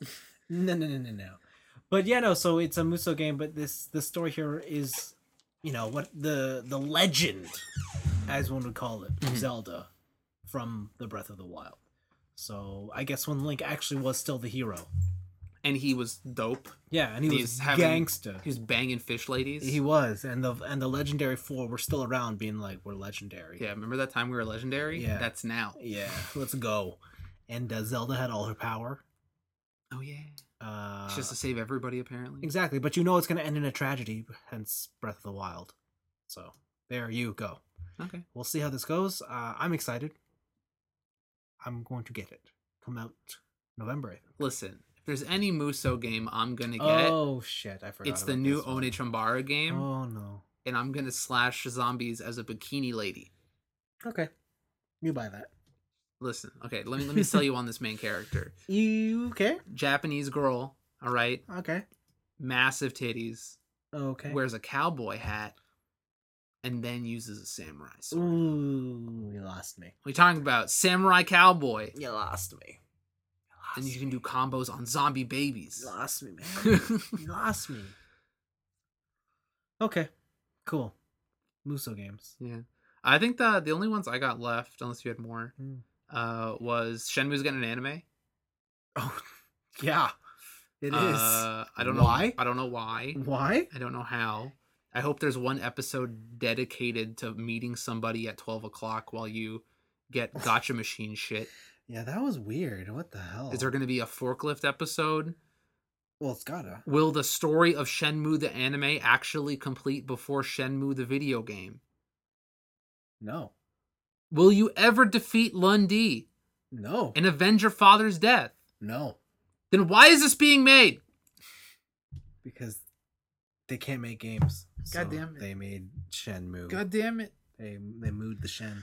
But yeah, no. So it's a Muso game, but the story here is, what the legend, as one would call it, Mhm. Zelda, from the Breath of the Wild. So I guess when Link actually was still the hero. And he was dope. Yeah, and he He's was having- gangsta. He was banging fish ladies. He was, and the legendary four were still around, being like, "We're legendary." Yeah, remember that time we were legendary? Yeah. That's now. Yeah, let's go. And Zelda had all her power. Oh yeah. Uh, It's just to save everybody apparently. exactly, but it's going to end in a tragedy. Hence, Breath of the Wild. So there you go. Okay. We'll see how this goes. I'm excited. I'm going to get it. Come out November, I think. Listen, if there's any Muso game I'm gonna get, Oh shit! I forgot. it's the about new this one. One Chambara game, Oh no. and I'm gonna slash zombies as a bikini lady. Okay, you buy that. Listen, okay, let me sell you on this main character. You okay? Japanese girl, all right, Okay. massive titties, Okay. wears a cowboy hat, and then uses a samurai sword. Ooh, you lost me. We're talking about samurai cowboy, You lost me. and you can do combos on zombie babies. You lost me, man. You lost me. Okay. Cool. Muso games. Yeah, I think the only ones I got left, unless you had more, Hmm. was Shenmue's getting an anime. Oh, yeah. It is. I don't Why? know. I don't know why. Why? I don't know how. I hope there's one episode dedicated to meeting somebody at 12 o'clock while you get gotcha machine shit. Yeah, that was weird. What the hell? Is there going to be a forklift episode? Well, it's gotta. Will the story of Shenmue the anime actually complete before Shenmue the video game? No. Will you ever defeat Lun Di No. and avenge your father's death? No. Then why is this being made? Because they can't make games. God damn it. They made Shenmue. God damn it. They moved the Shen.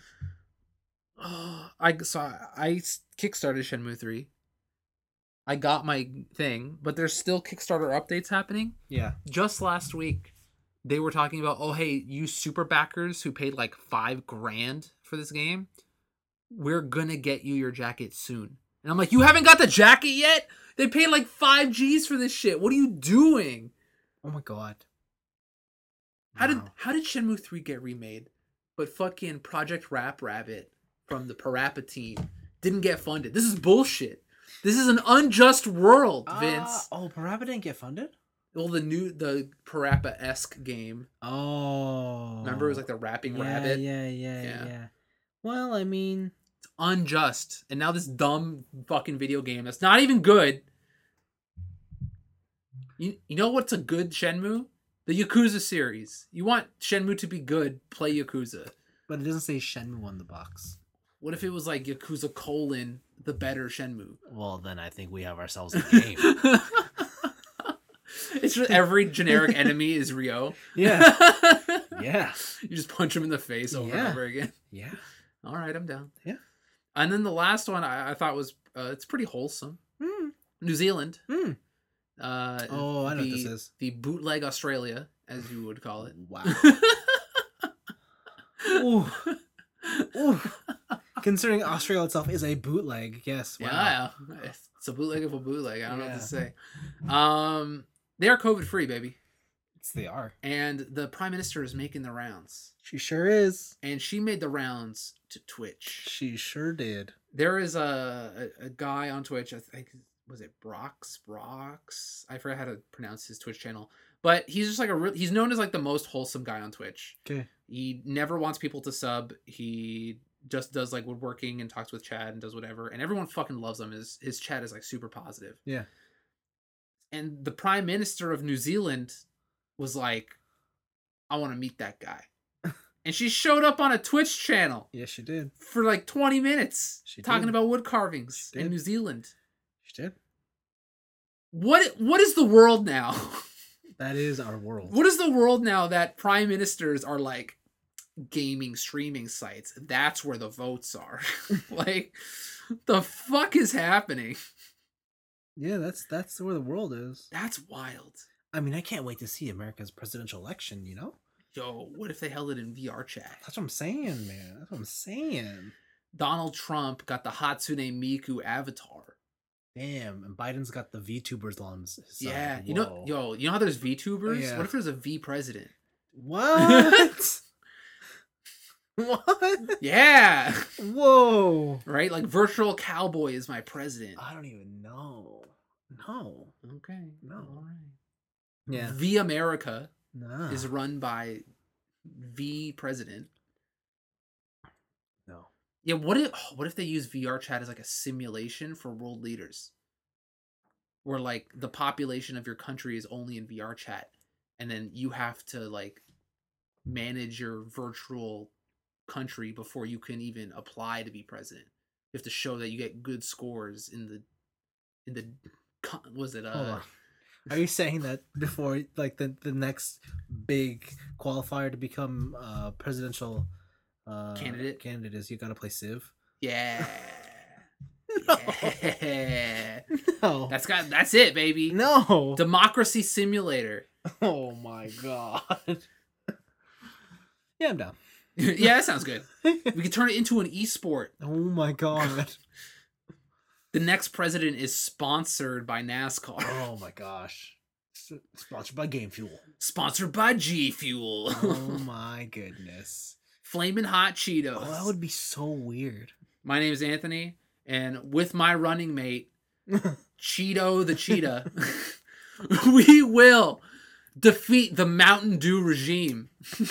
I kickstarted Shenmue 3. I got my thing, but there's still Kickstarter updates happening. Yeah. Just last week, they were talking about, oh hey, you super backers who paid like $5,000 for this game, we're gonna get you your jacket soon. And I'm like, you haven't got the jacket yet? They paid like 5 G's for this shit. What are you doing? Oh my god. How Wow. did Shenmue 3 get remade? But fucking Project Rap Rabbit from the Parappa team didn't get funded. This is bullshit. This is an unjust world, Vince. Parappa didn't get funded? Well, the Parappa-esque game. Oh. Remember, it was like the rapping yeah, rabbit. Yeah. Well, I mean, It's unjust. And now this dumb fucking video game that's not even good. You know what's a good Shenmue? The Yakuza series. You want Shenmue to be good, play Yakuza. but it doesn't say Shenmue on the box. What if it was like Yakuza : the better Shenmue? Well, then I think we have ourselves a game. It's just every generic enemy is Ryo. Yeah. Yeah. You just punch him in the face over and Yeah. over again. Yeah. All right, I'm down. Yeah. And then the last one I thought was it's pretty wholesome. Mm. New Zealand. Mm. Oh, I know what this is. The bootleg Australia, as you would call it. Wow. Ooh. Ooh. Considering Australia itself is a bootleg, yes. Wow. Yeah, it's a bootleg of a bootleg. I don't know what Yeah. to say. They are COVID free, baby, They are. and the Prime Minister is making the rounds, She sure is. and she made the rounds to Twitch. She sure did. There is a guy on Twitch. I think was it Brox. I forgot how to pronounce his Twitch channel, but he's just like he's known as like the most wholesome guy on Twitch. Okay. He never wants people to sub. He just does like woodworking and talks with Chad and does whatever, and everyone fucking loves him. His chat is like super positive. Yeah. And the Prime Minister of New Zealand was like, I want to meet that guy. And she showed up on a Twitch channel. Yes, she did. For like 20 minutes. She talking did. about wood carvings in New Zealand. She did. What is the world now? That is our world. What is the world now that prime ministers are like gaming streaming sites? That's where the votes are. Like, the fuck is happening? Yeah, that's where the world is. That's wild. I mean, I can't wait to see America's presidential election, you know? Yo, what if they held it in VR chat? That's what I'm saying, man. That's what I'm saying. Donald Trump got the Hatsune Miku avatar. Damn, and Biden's got the VTubers on his side. Yeah, Whoa. you know how there's VTubers? Yeah. What if there's a V president? What? What? Yeah. Whoa. Right? Like virtual cowboy is my president. I don't even know. No. Okay. No. All right. Yeah. V America Nah. is run by V president. No. Yeah, what if they use VR chat as like a simulation for world leaders? Where like the population of your country is only in VR chat, and then you have to like manage your virtual country before you can even apply to be president. You have to show that you get good scores in the was it Hold on. Are you saying that before like the next big qualifier to become presidential candidate is you gotta play Civ? Yeah. No. Yeah. No. That's it, baby. No. Democracy Simulator. Oh my god. Yeah, I'm down. Yeah, that sounds good. We could turn it into an esport. Oh my god. The next president is sponsored by NASCAR. Oh my gosh. Sponsored by Game Fuel. Sponsored by G Fuel. Oh my goodness. Flamin' Hot Cheetos. Oh, that would be so weird. My name is Anthony, and with my running mate, Cheeto the Cheetah, we will defeat the Mountain Dew regime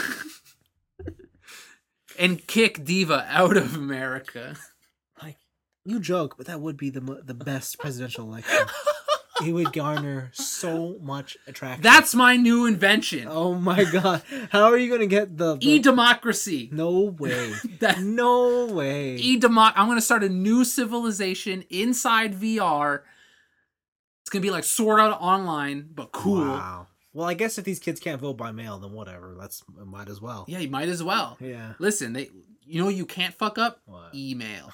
and kick Diva out of America. Like, you joke, but that would be the best presidential election. It would garner so much attraction. That's my new invention. Oh my god. How are you going to get the... E-democracy. No way. No way. I'm going to start a new civilization inside VR. It's going to be like Sword Art Online, but cool. Wow. Well, I guess if these kids can't vote by mail, then whatever. Might as well. Yeah, you might as well. Yeah. Listen, you know you can't fuck up? What? Email.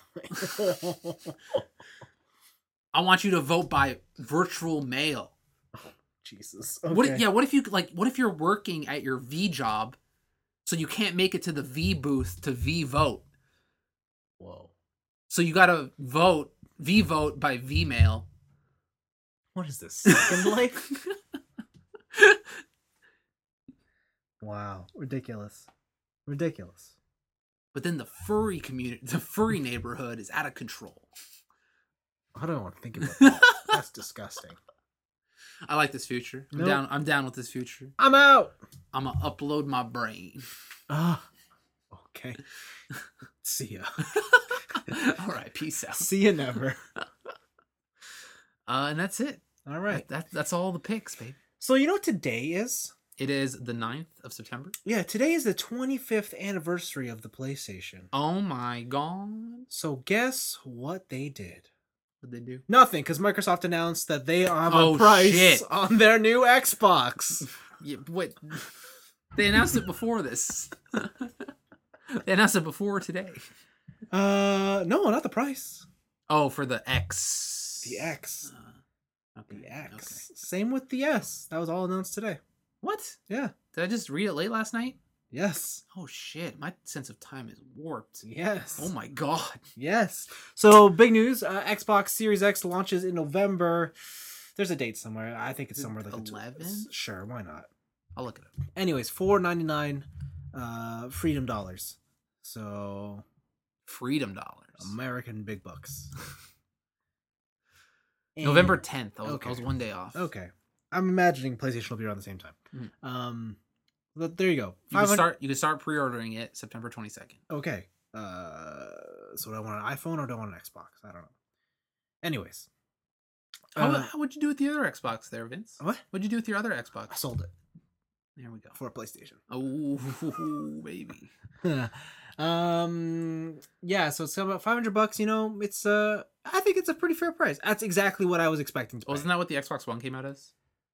I want you to vote by virtual mail. Jesus. Okay. What if you're working at your V job, so you can't make it to the V booth to V vote? Whoa. So you gotta vote by V mail. What is this? Second Life? Wow. Ridiculous. But then the furry community, the furry neighborhood is out of control. I don't want to think about that. That's disgusting. I like this future. I'm down with this future. I'm out. I'm gonna upload my brain. Okay. See ya. All right, peace out. See you never. And that's it. All right. That's all the picks, babe. So you know what today is? It is the 9th of September. Yeah, today is the 25th anniversary of the PlayStation. Oh my god. So guess what they did? What'd they do? Nothing, because Microsoft announced that they have a price on their new Xbox. Yeah, wait. They announced it before this. They announced it before today. No, not the price. Oh, for the X. The X. Okay. The X. Okay. Same with the S. That was all announced today. What? Yeah. Did I just read it late last night? Yes. Oh shit, my sense of time is warped. Yes. Oh my god. Yes. So big news, Xbox Series X launches in November. There's a date somewhere. I think it's somewhere like 11? Sure, why not? I'll look it up. Anyways, $4.99 freedom dollars. So Freedom dollars. American big bucks. November 10th. I Okay. was one day off. Okay. I'm imagining PlayStation will be around the same time. Mhm. But there you go. You can start pre-ordering it September 22nd. Okay. So do I want an iPhone or do I want an Xbox? I don't know. Anyways, How would you do with the other Xbox there, Vince? what? What'd you do with your other I Xbox? sold it There we go. for a PlayStation. Oh, baby. Yeah, so it's about $500. You know, it's I think it's a pretty fair price. That's exactly what I was expecting to pay. Wasn't that what the Xbox One came out as?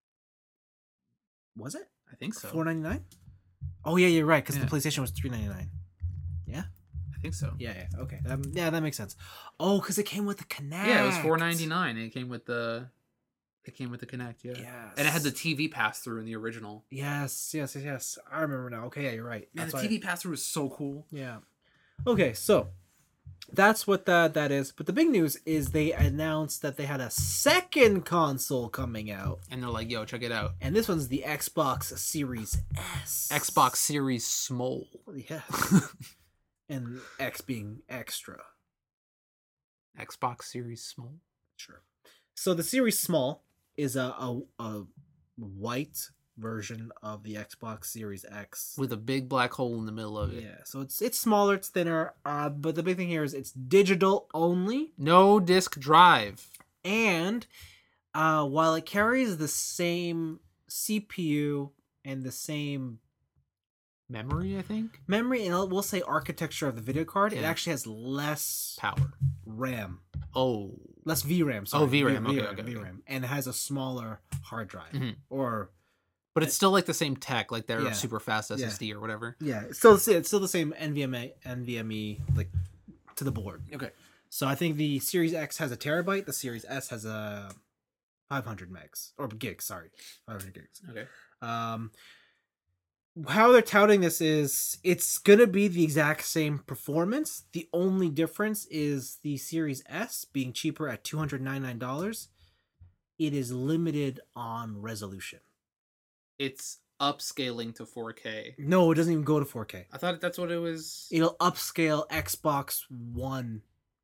Was it I think so. $499? Oh yeah, you're right. Because Yeah. the PlayStation was $399. Yeah. I think so. Yeah. Okay. That makes sense. Oh, because it came with the Kinect. Yeah, it was $499. It came with the Kinect. Yeah. Yes. And it had the TV pass through in the original. Yes. I remember now. Okay, yeah, you're right. Man, That's the why. TV pass through was so cool. Yeah. Okay, so that's what that is. But the big news is they announced that they had a second console coming out, And they're like, "Yo, check it out. and this one's the Xbox Series S. Xbox Series Small." Yeah. And X being extra. Xbox Series Small. Sure. So the Series Small is a white version of the Xbox Series X. With a big black hole in the middle of it. Yeah, so it's smaller, it's thinner, but the big thing here is it's digital only, No disc drive. and while it carries the same CPU and the same Memory, I think. memory, and we'll say architecture of the video card, it Yeah. actually has less Power. RAM, Oh. less VRAM. Sorry, VRAM, okay. VRAM, and it has a smaller hard drive, Mhm. or But it's still like the same tech, like their Yeah. super fast SSD or whatever. yeah, it's still the same NVMe like to the board. Okay. So I think the Series X has a terabyte, the Series S has a 500 megs or gigs. Sorry, 500 gigs. Okay. How they're touting this is it's gonna be the exact same performance. The only difference is the Series S being cheaper at $299. It is limited on resolution. It's upscaling to 4K. No, it doesn't even go to 4K. I thought that's what it was. It'll upscale Xbox One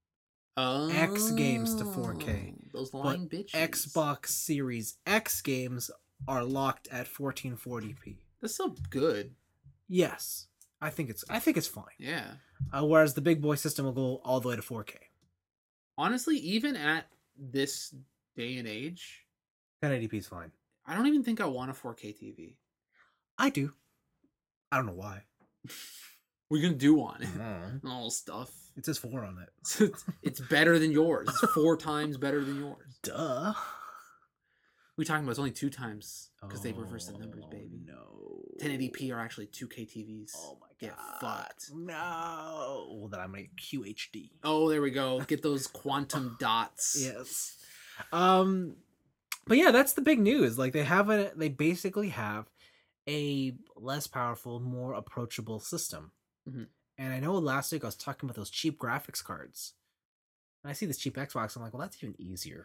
X games to 4K. Those lying but bitches. Xbox Series X games are locked at 1440p. That's still good. Yes, I think it's fine. Yeah. Whereas the big boy system will go all the way to 4K. Honestly, even at this day and age, 1080p is fine. I don't even think I want a 4K TV. I do. I don't know why. What are you gonna do on it? It All stuff. says 4 on it. It's better than yours. It's 4 times better than yours. Duh. We talking about it's only 2 times because they reversed the numbers, baby. No. 1080p are actually 2K TVs. Oh my god. Get fucked. No. Well, then I'm gonna get QHD. Oh, there we go. Get those quantum dots. Yes. But yeah, that's the big news. Like they basically have a less powerful, more approachable system. Mhm. And I know last week I was talking about those cheap graphics cards. And I see this cheap Xbox, I'm like, well, that's even easier.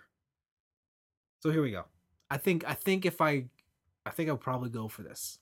So here we go. I think I'll probably go for this.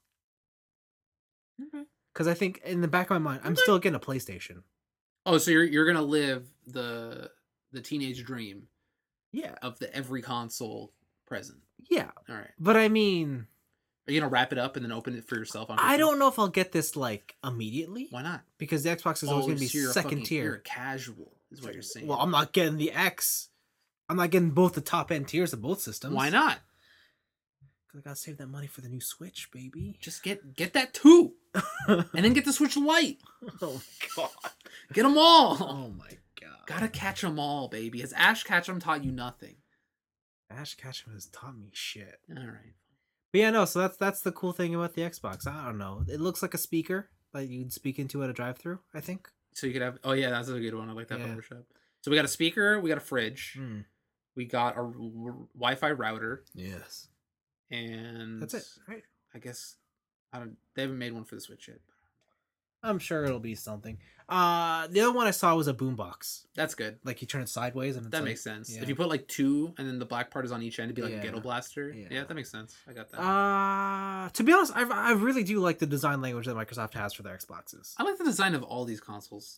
Okay. Because I think in the back of my mind, I'm Okay. still getting a PlayStation. Oh, so you're gonna live the teenage dream Yeah. of the every console present. Yeah. All right. But I mean, Are you gonna wrap it up and then open it for yourself on I Christmas? don't know if I'll get this like immediately. Why not? Because the Xbox is always going to be so you're a second fucking- You're a tier. casual, is what you're saying. Well, I'm not getting the X. I'm not getting both the top end tiers of both systems. Why not? Because I gotta save that money for the new Switch, baby. Just get that too, and then get the Switch Lite. Oh god. Get them all. Oh my god. Gotta catch them all, baby. Has Ash Ketchum taught you nothing? Ash Ketchum has taught me shit. All right. But yeah, no. So that's the cool thing about the Xbox. I don't know. It looks like a speaker that you'd speak into at a drive-through. I think. So you could have. Oh yeah, that's a good one. I like that Yeah. Photoshop. So we got a speaker. We got a fridge. Mm. We got a Wi-Fi router, Yes. and That's it. Right. I guess I don't. They haven't made one for the Switch yet. I'm sure it'll be something. The other one I saw was a boombox. That's good. Like you turn it sideways and it's That like, makes sense. yeah. If you put like 2 and then the black part is on each end, it'd be like Yeah. a ghetto blaster. Yeah. Yeah, that makes sense. I got that. To be honest, I really do like the design language that Microsoft has for their Xboxes. I like the design of all these consoles.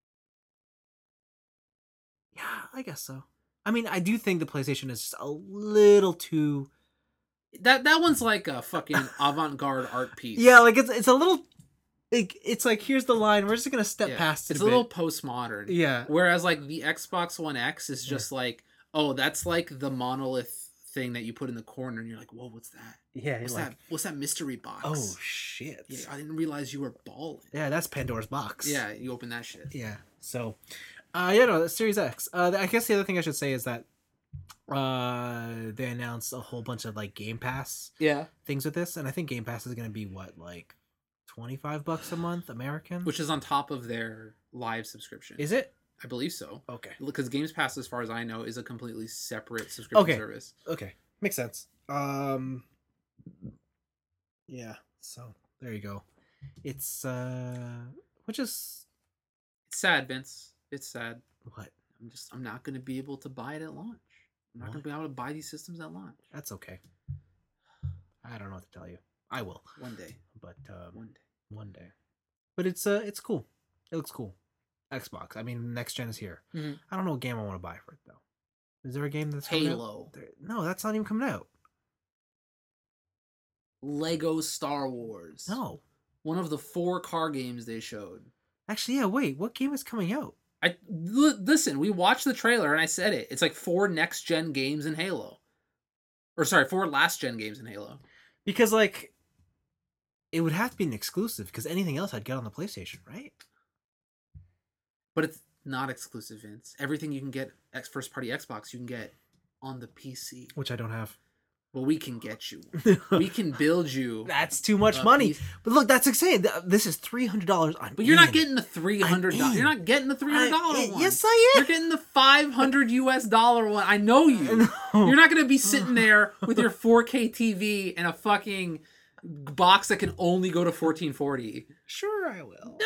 Yeah, I guess so. I mean, I do think the PlayStation is just a little too. That one's like a fucking avant-garde art piece. Yeah, like it's a little. like it's like here's the line. We're just gonna step past it. It's a a little bit. postmodern. Yeah. Whereas like the Xbox One X is just like, oh, that's like the monolith thing that you put in the corner, and you're like, whoa, what's that? Yeah. What's like, that? What's that mystery box? oh shit. Yeah, I didn't realize you were balling. Yeah, that's Pandora's box. Yeah, you open that shit. Yeah. So, the Series X. I guess the other thing I should say is that they announced a whole bunch of like Game Pass things with this, and I think Game Pass is gonna be what, like $25 a month American, which is on top of their live subscription. Is it? I believe so. Okay. Because Games Pass, as far as I know, is a completely separate subscription service. Okay. Makes sense. Yeah. So there you go. It's which is it's sad, Vince. It's sad. What? I'm not gonna be able to buy it at launch. I'm not gonna be able to buy these systems at launch. That's okay. I don't know what to tell you. I will. One day. But one day. But it's cool. It looks cool. Xbox. I mean, next gen is here. Mm-hmm. I don't know what game I want to buy for it though. Is there a game that's Halo? No, that's not even coming out. Lego Star Wars. No. One of the 4 car games they showed. Actually, yeah. Wait, what game is coming out? Listen. We watched the trailer and I said it. It's like 4 next gen games in Halo, or sorry, 4 last gen games in Halo. Because like, it would have to be an exclusive. Because anything else I'd get on the PlayStation, right? But it's not exclusive, Vince. Everything you can get first party Xbox, you can get on the PC, which I don't have. Well, we can get you. We can build you. That's too much money. But look, that's insane. This is $300 on. But you're not getting the $300. You're not getting the $300 one. Yes, I am. You're getting the $500 US one. I know you. No. You're not gonna be sitting there with your 4K TV and a fucking box that can only go to 1440. Sure, I will.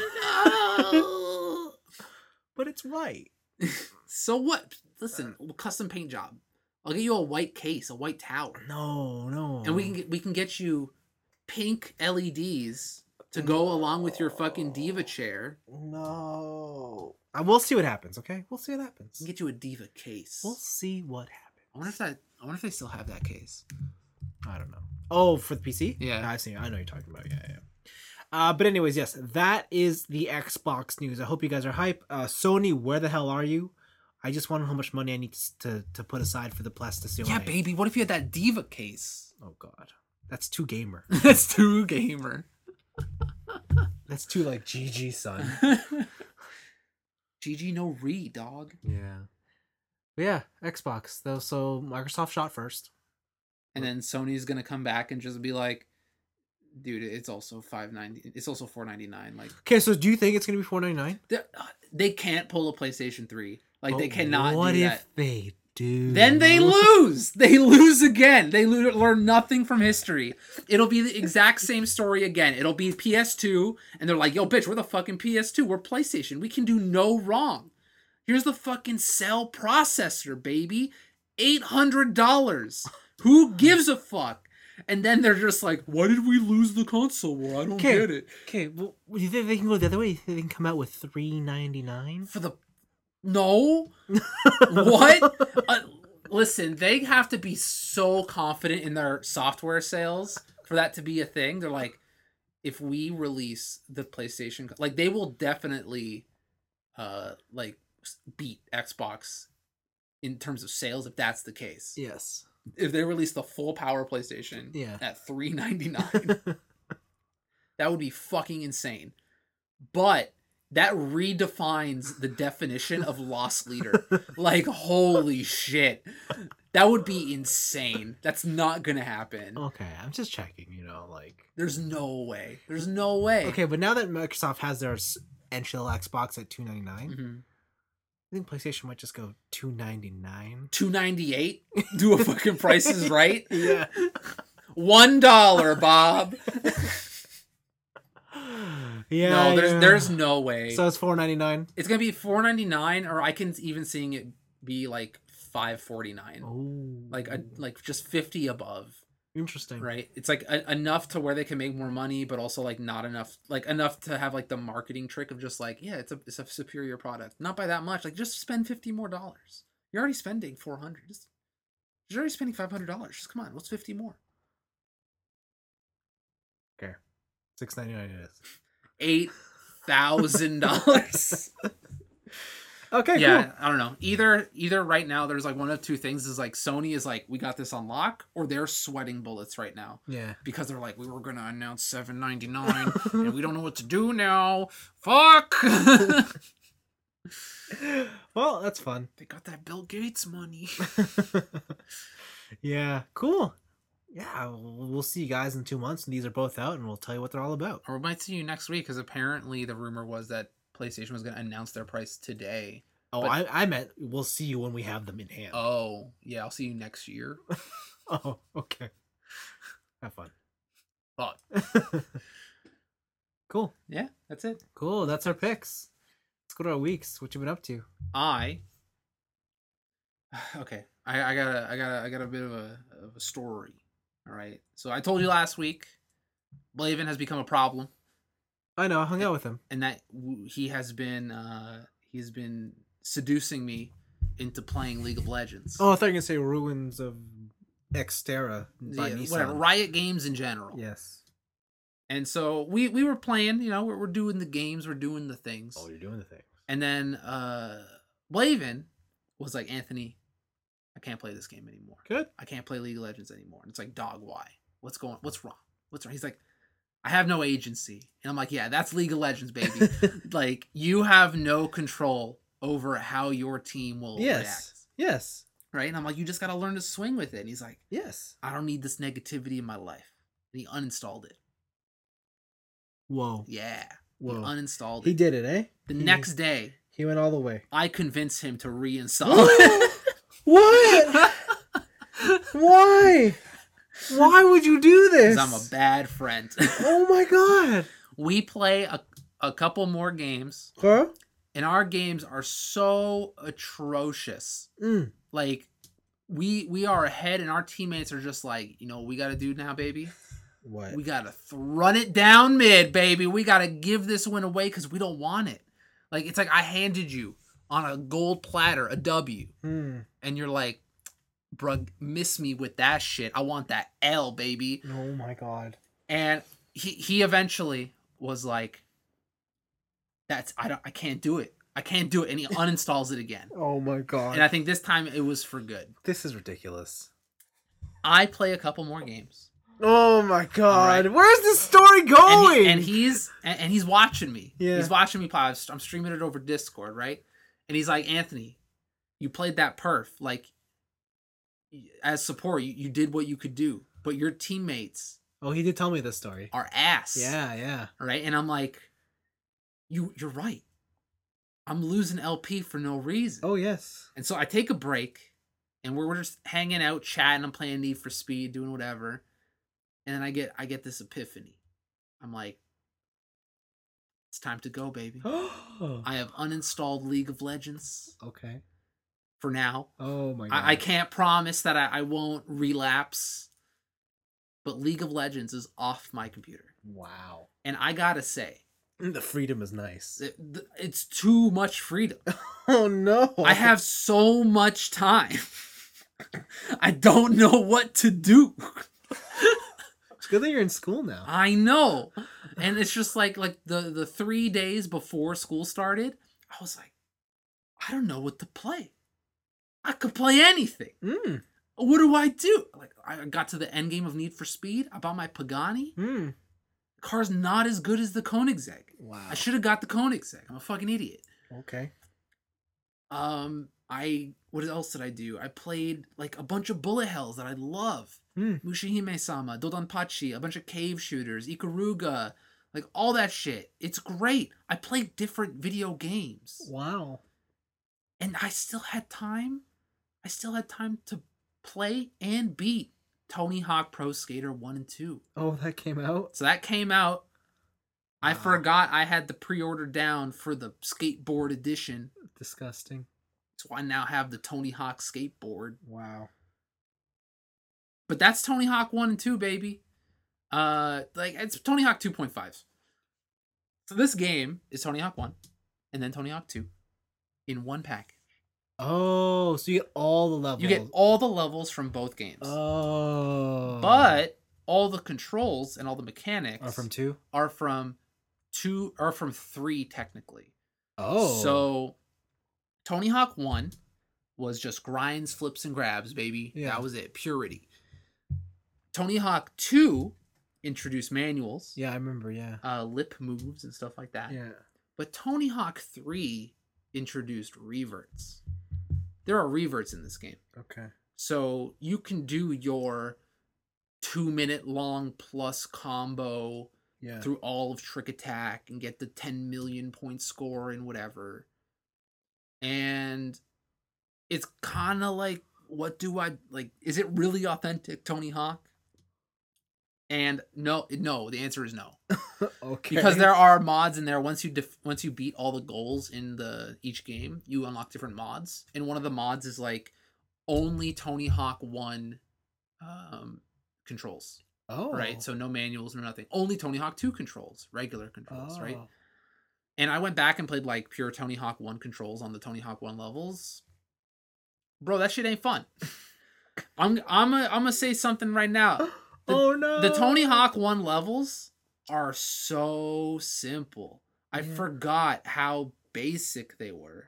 No. But it's white. So what? Listen, custom paint job. I'll get you a white case, a white tower. No. And we can get you pink LEDs to go along with your fucking Diva chair. No. We'll see what happens, okay? We'll see what happens. We can get you a Diva case. We'll see what happens. I wonder if they still have that case. I don't know. Oh, for the PC? Yeah. I see. I know what you're talking about. Yeah. But anyways, yes, that is the Xbox news. I hope you guys are hype. Sony, where the hell are you? I just want to know how much money I need to put aside for the Plastacione. Yeah, baby. What if you had that Diva case? Oh, God. That's too gamer. That's too gamer. That's too, like, GG, son. GG no re, dog. Yeah. But yeah, Xbox, though. So Microsoft shot first. And then Sony's going to come back and just be like, dude, it's also $590. It's also $499. Like, okay, so do you think it's going to be $499? They can't pull a PlayStation 3. Like, they cannot do that. What if they do? Then they lose. They lose again. They learn nothing from history. It'll be the exact same story again. It'll be PS2, and they're like, yo, bitch, we're the fucking PS2. We're PlayStation. We can do no wrong. Here's the fucking cell processor, baby. $800. Who gives a fuck? And then they're just like, why did we lose the console war? I don't get it. Okay, well, do you think they can go the other way? Do you think they can come out with $399? For the... No. What? Listen, they have to be so confident in their software sales for that to be a thing. They're like, if we release the PlayStation... Like, they will definitely, like, beat Xbox in terms of sales if that's the case. Yes. If they release the full power PlayStation at $399, that would be fucking insane. But that redefines the definition of loss leader. Like, holy shit. That would be insane. That's not gonna happen. Okay, I'm just checking, like... There's no way. There's no way. Okay, but now that Microsoft has their entry-level Xbox at $299, mm-hmm. I think PlayStation might just go $299. $298? Do a fucking Price is Right? Yeah. $1, Bob. Yeah. No, there's no way. So it's $499. It's gonna be $499, or I can even seeing it be like $549. Oh. Like just 50 above. Interesting. Right? It's like enough to where they can make more money, but also like not enough, like enough to have like the marketing trick of just like, yeah, it's a superior product. Not by that much. Like, just spend $50 more. You're already spending $400. You're already spending $500. Just come on, what's 50 more? Okay. $699 it is. $8,000. Okay, Yeah, cool. I don't know. Either right now there's like one of two things is like Sony is like we got this on lock, or they're sweating bullets right now Yeah. because they're like we were gonna announce $7.99 and we don't know what to do now. Fuck. Well, that's fun. They got that Bill Gates money. Yeah, cool. Yeah, we'll see you guys in 2 months, and these are both out, and we'll tell you what they're all about. Or we might see you next week because apparently the rumor was that PlayStation was gonna announce their price today. Oh, But- I meant we'll see you when we have them in hand. Oh yeah, I'll see you next year. Oh, okay. Have fun. Fuck. Cool. Yeah, that's it. Cool. That's our picks. Let's go to our weeks. What you been up to? Okay. I got a bit of a story. All right. So I told you last week, Blaven has become a problem, I know. I hung out with him. and that he's been seducing me into playing League of Legends. Oh, I thought you were gonna say Ruins of Xterra by Yeah, Nissan. whatever. Riot Games in general. Yes. And so we were playing. You know, we're doing the games. We're doing the things. Oh, you're doing the thing. And then Blaven was like, Anthony, I can't play this game anymore. Good. I can't play League of Legends anymore. And it's like, dog, why? What's wrong? What's wrong? He's like, I have no agency. And I'm like, yeah, that's League of Legends, baby. Like, you have no control over how your team will react. Yes. Right? And I'm like, you just got to learn to swing with it. And he's like, Yes. I don't need this negativity in my life. And he uninstalled it. Whoa. Yeah. Whoa. He uninstalled He it. did it, eh? The next day, He went all the way. I convinced him to reinstall it. What? Why? Why would you do this? Because I'm a bad friend. Oh my god. We play a couple more games, Huh? and our games are so atrocious. Mm. Like, we are ahead, and our teammates are just like, you know what we got to do now, baby? What? We got to run it down mid, baby. We got to give this win away because we don't want it. Like, it's like I handed you on a gold platter a W, Mm. and you're like, bruh, miss me with that shit. I want that L, baby. Oh my god. And he eventually was like, I can't do it. I can't do it. And he uninstalls it again. Oh my god. And I think this time it was for good. This is ridiculous. I play a couple more games. Oh my god. Alright. Where's this story going? And he's watching me. Yeah. He's watching me play. I'm streaming it over Discord, right? And he's like, Anthony, you played that perf. Like, as support, you did what you could do. But your teammates Oh, he did tell me this story. are ass. Yeah. Right? And I'm like, you're right. I'm losing LP for no reason. Oh, yes. And so I take a break, and we're just hanging out, chatting. I'm playing Need for Speed, doing whatever. And then I get this epiphany. I'm like, it's time to go, baby. I have uninstalled League of Legends Okay. for now. Oh my god. I can't promise that I won't relapse, but League of Legends is off my computer. Wow. And I gotta say, The freedom is nice. it's too much freedom. Oh no. I have so much time. I don't know what to do. It's good that you're in school now. I know. And it's just like the 3 days before school started, I was like, I don't know what to play. I could play anything. Mm. What do I do? Like, I got to the end game of Need for Speed. I bought my Pagani. Mm. The car's not as good as the Koenigsegg. Wow. I should have got the Koenigsegg. I'm a fucking idiot. Okay. What else did I do? I played like a bunch of bullet hells that I love. Mushihime-sama, Dodonpachi, a bunch of cave shooters, Ikaruga, like all that shit. It's great. I played different video games. Wow. And I still had time. I still had time to play and beat Tony Hawk Pro Skater 1 and 2. Oh, that came out? So that came out. I Wow. forgot I had the pre-order down for the skateboard edition. Disgusting. So I now have the Tony Hawk skateboard. Wow. But that's Tony Hawk 1 and 2, baby. Like it's Tony Hawk 2.5. So this game is Tony Hawk 1 and then Tony Hawk 2 in one package. Oh, so you get all the levels. You get all the levels from both games. Oh. But all the controls and all the mechanics Are from 2? are from 2 or from 3 technically. Oh. So Tony Hawk 1 was just grinds, flips, and grabs, baby. Yeah. That was it. Purity. Tony Hawk 2 introduced manuals. Yeah, I remember, yeah. Lip moves and stuff like that. Yeah. But Tony Hawk 3 introduced reverts. There are reverts in this game. Okay. So you can do your 2-minute long plus combo through all of Trick Attack and get the 10 million point score and whatever. And it's kind of like, what do I like? Is it really authentic Tony Hawk? And no, the answer is no. Okay. Because there are mods in there. Once you beat all the goals in each game, you unlock different mods. And one of the mods is like only Tony Hawk 1 controls. Oh. Right? So no manuals, no nothing. Only Tony Hawk 2 controls, regular controls, right? And I went back and played like pure Tony Hawk 1 controls on the Tony Hawk 1 levels. Bro, that shit ain't fun. I'm gonna say something right now. Oh no. The Tony Hawk 1 levels are so simple. I forgot how basic they were.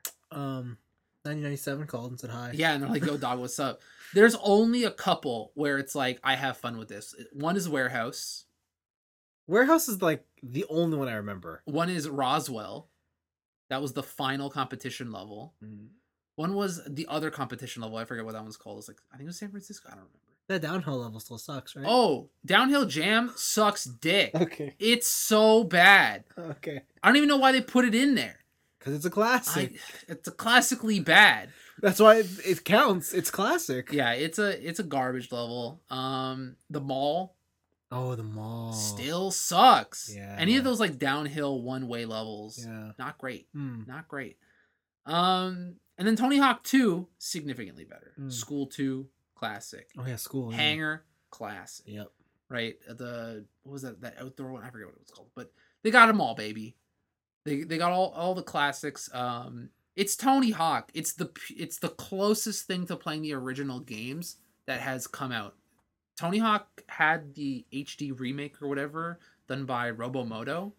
1997 called and said hi. Yeah, and they're like, yo, dog, what's up? There's only a couple where it's like, I have fun with this. One is Warehouse. Warehouse is like the only one I remember. One is Roswell. That was the final competition level. Mm. One was the other competition level. I forget what that one's called. It's like, I think it was San Francisco. I don't remember. That downhill level still sucks, right? Oh, Downhill Jam sucks dick. Okay. It's so bad. Okay. I don't even know why they put it in there. Because it's a classic. It's a classically bad. That's why it counts. It's classic. Yeah, it's a garbage level. The mall. Oh, the mall still sucks. Yeah. Any of those like downhill one-way levels. Yeah. Not great. Mm. Not great. And then Tony Hawk 2, significantly better. School 2, classic. Oh yeah, School. Hangar, classic. Yep. Right. What was that outdoor one? I forget what it was called. But they got them all, baby. They got all the classics. It's Tony Hawk. It's the closest thing to playing the original games that has come out. Tony Hawk had the HD remake or whatever done by Robomoto,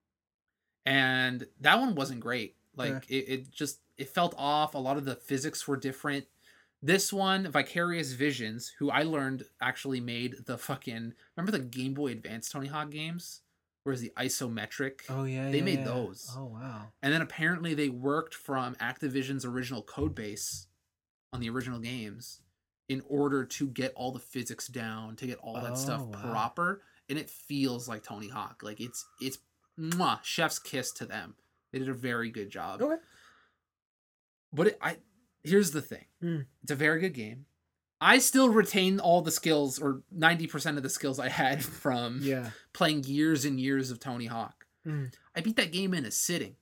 and that one wasn't great. Like it felt off. A lot of the physics were different. This one, Vicarious Visions, who I learned actually made the fucking, remember the Game Boy Advance Tony Hawk games? Whereas the isometric. Oh yeah. They made those. Oh wow. And then apparently they worked from Activision's original code base on the original games in order to get all the physics down, to get all that stuff proper, and it feels like Tony Hawk. Like it's mwah, chef's kiss to them. They did a very good job. Okay. But here's the thing. It's a very good game. I still retain all the skills, or 90% of the skills I had from playing years and years of Tony Hawk. I beat that game in a sitting.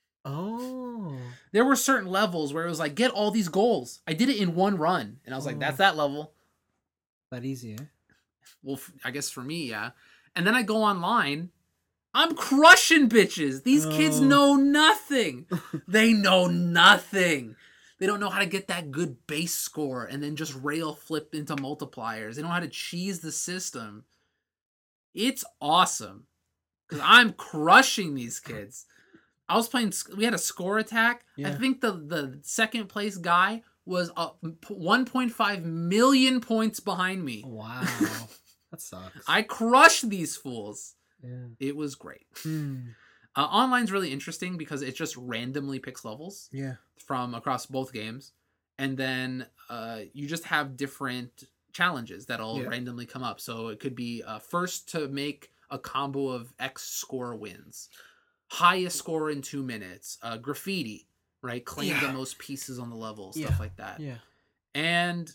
Oh. There were certain levels where it was like, get all these goals. I did it in one run. And I was like, that's that level. That easy, eh? Well, I guess for me, yeah. And then I go online. I'm crushing bitches. These kids know nothing. They know nothing. They don't know how to get that good base score and then just rail flip into multipliers. They don't know how to cheese the system. It's awesome. Because I'm crushing these kids. I was playing, we had a score attack. Yeah. I think the second place guy was 1.5 million points behind me. Wow. That sucks. I crushed these fools. Yeah. It was great. Online's really interesting because it just randomly picks levels from across both games. And then you just have different challenges that'll randomly come up. So it could be first to make a combo of X score wins. Highest score in 2 minutes. Graffiti, right? Claim the most pieces on the level, stuff like that. Yeah. And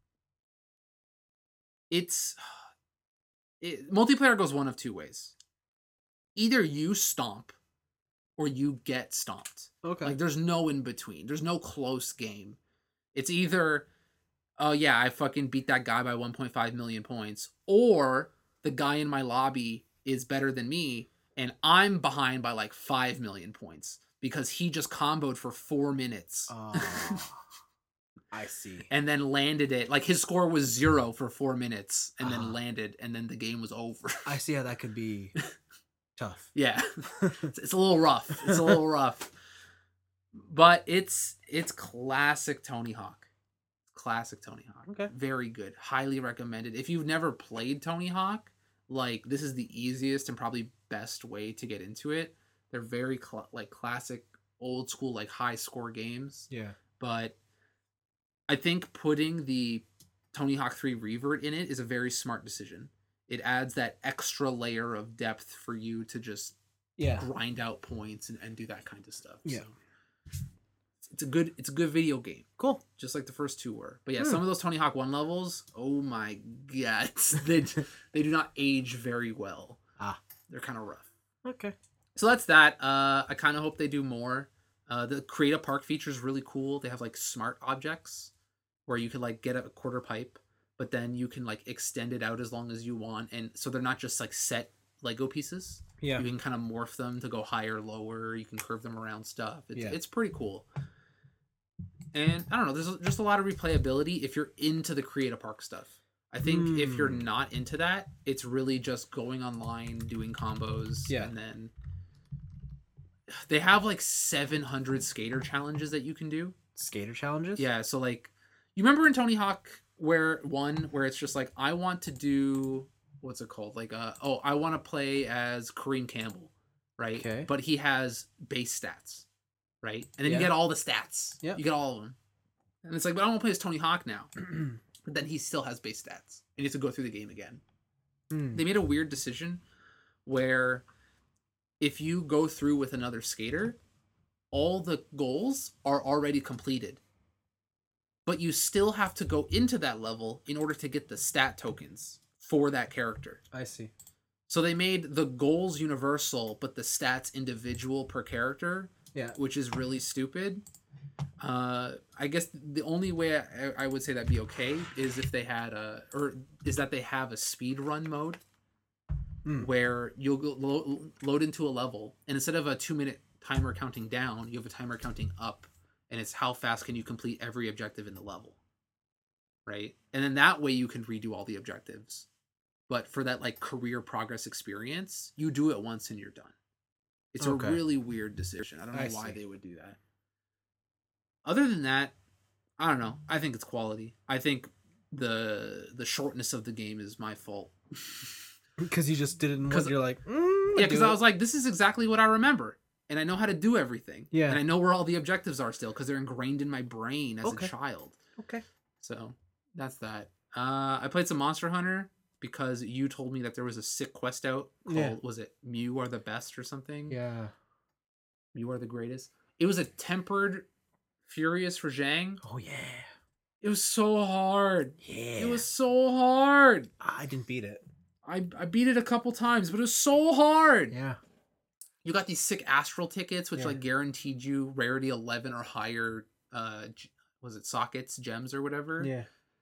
multiplayer goes one of two ways. Either you stomp or you get stomped. Okay. Like there's no in between. There's no close game. It's either, oh yeah, I fucking beat that guy by 1.5 million points, or the guy in my lobby is better than me and I'm behind by like 5 million points because he just comboed for 4 minutes. I see. And then landed it. Like his score was 0 for 4 minutes and then landed, and then the game was over. I see how that could be. Tough. Yeah. It's a little rough. It's a little rough. But it's classic Tony Hawk. Classic Tony Hawk. Okay. Very good. Highly recommended. If you've never played Tony Hawk, like this is the easiest and probably best way to get into it. They're very like classic old school like high score games. Yeah. But I think putting the Tony Hawk 3 Revert in it is a very smart decision. It adds that extra layer of depth for you to just grind out points and do that kind of stuff. Yeah. So it's a good video game. Cool. Just like the first two were. But yeah, some of those Tony Hawk 1 levels, oh my god. they do not age very well. They're kind of rough. Okay. So that's that. I kind of hope they do more. The Create a Park feature is really cool. They have like smart objects where you can like get a quarter pipe, but then you can like extend it out as long as you want, and so they're not just like set Lego pieces. Yeah. You can kind of morph them to go higher, lower. You can curve them around stuff. It's pretty cool. And I don't know, there's just a lot of replayability if you're into the Create a Park stuff. I think if you're not into that, it's really just going online, doing combos, and then they have like 700 skater challenges that you can do. Skater challenges? Yeah, so like you remember in Tony Hawk where it's just like I want to do what's it called? Like I want to play as Kareem Campbell, right? Okay. But he has base stats, right? And then you get all the stats. Yeah. You get all of them. And it's like, but I want to play as Tony Hawk now. But then he still has base stats. And you have to go through the game again. They made a weird decision where if you go through with another skater, all the goals are already completed. But you still have to go into that level in order to get the stat tokens for that character. I see. So they made the goals universal, but the stats individual per character. Yeah. Which is really stupid. I guess the only way I would say that'd be okay is if they had that they have a speed run mode where you'll load into a level, and instead of a 2-minute timer counting down, you have a timer counting up, and it's how fast can you complete every objective in the level, right? And then that way you can redo all the objectives. But for that like career progress experience, you do it once and you're done. It's a really weird decision. I don't know why they would do that. Other than that, I don't know. I think it's quality. I think the shortness of the game is my fault. Because you just didn't. Because you're like, yeah. Because I was like, this is exactly what I remember, and I know how to do everything. Yeah. And I know where all the objectives are still because they're ingrained in my brain as a child. Okay. So that's that. I played some Monster Hunter because you told me that there was a sick quest out called was it Mew are the best or something? Yeah. Mew are the greatest. It was a tempered Furious for Zhang. Oh yeah. It was so hard. Yeah. It was so hard. I didn't beat it. I beat it a couple times, but it was so hard. Yeah. You got these sick astral tickets, which like guaranteed you rarity 11 or higher. Was it sockets, gems, or whatever? Yeah.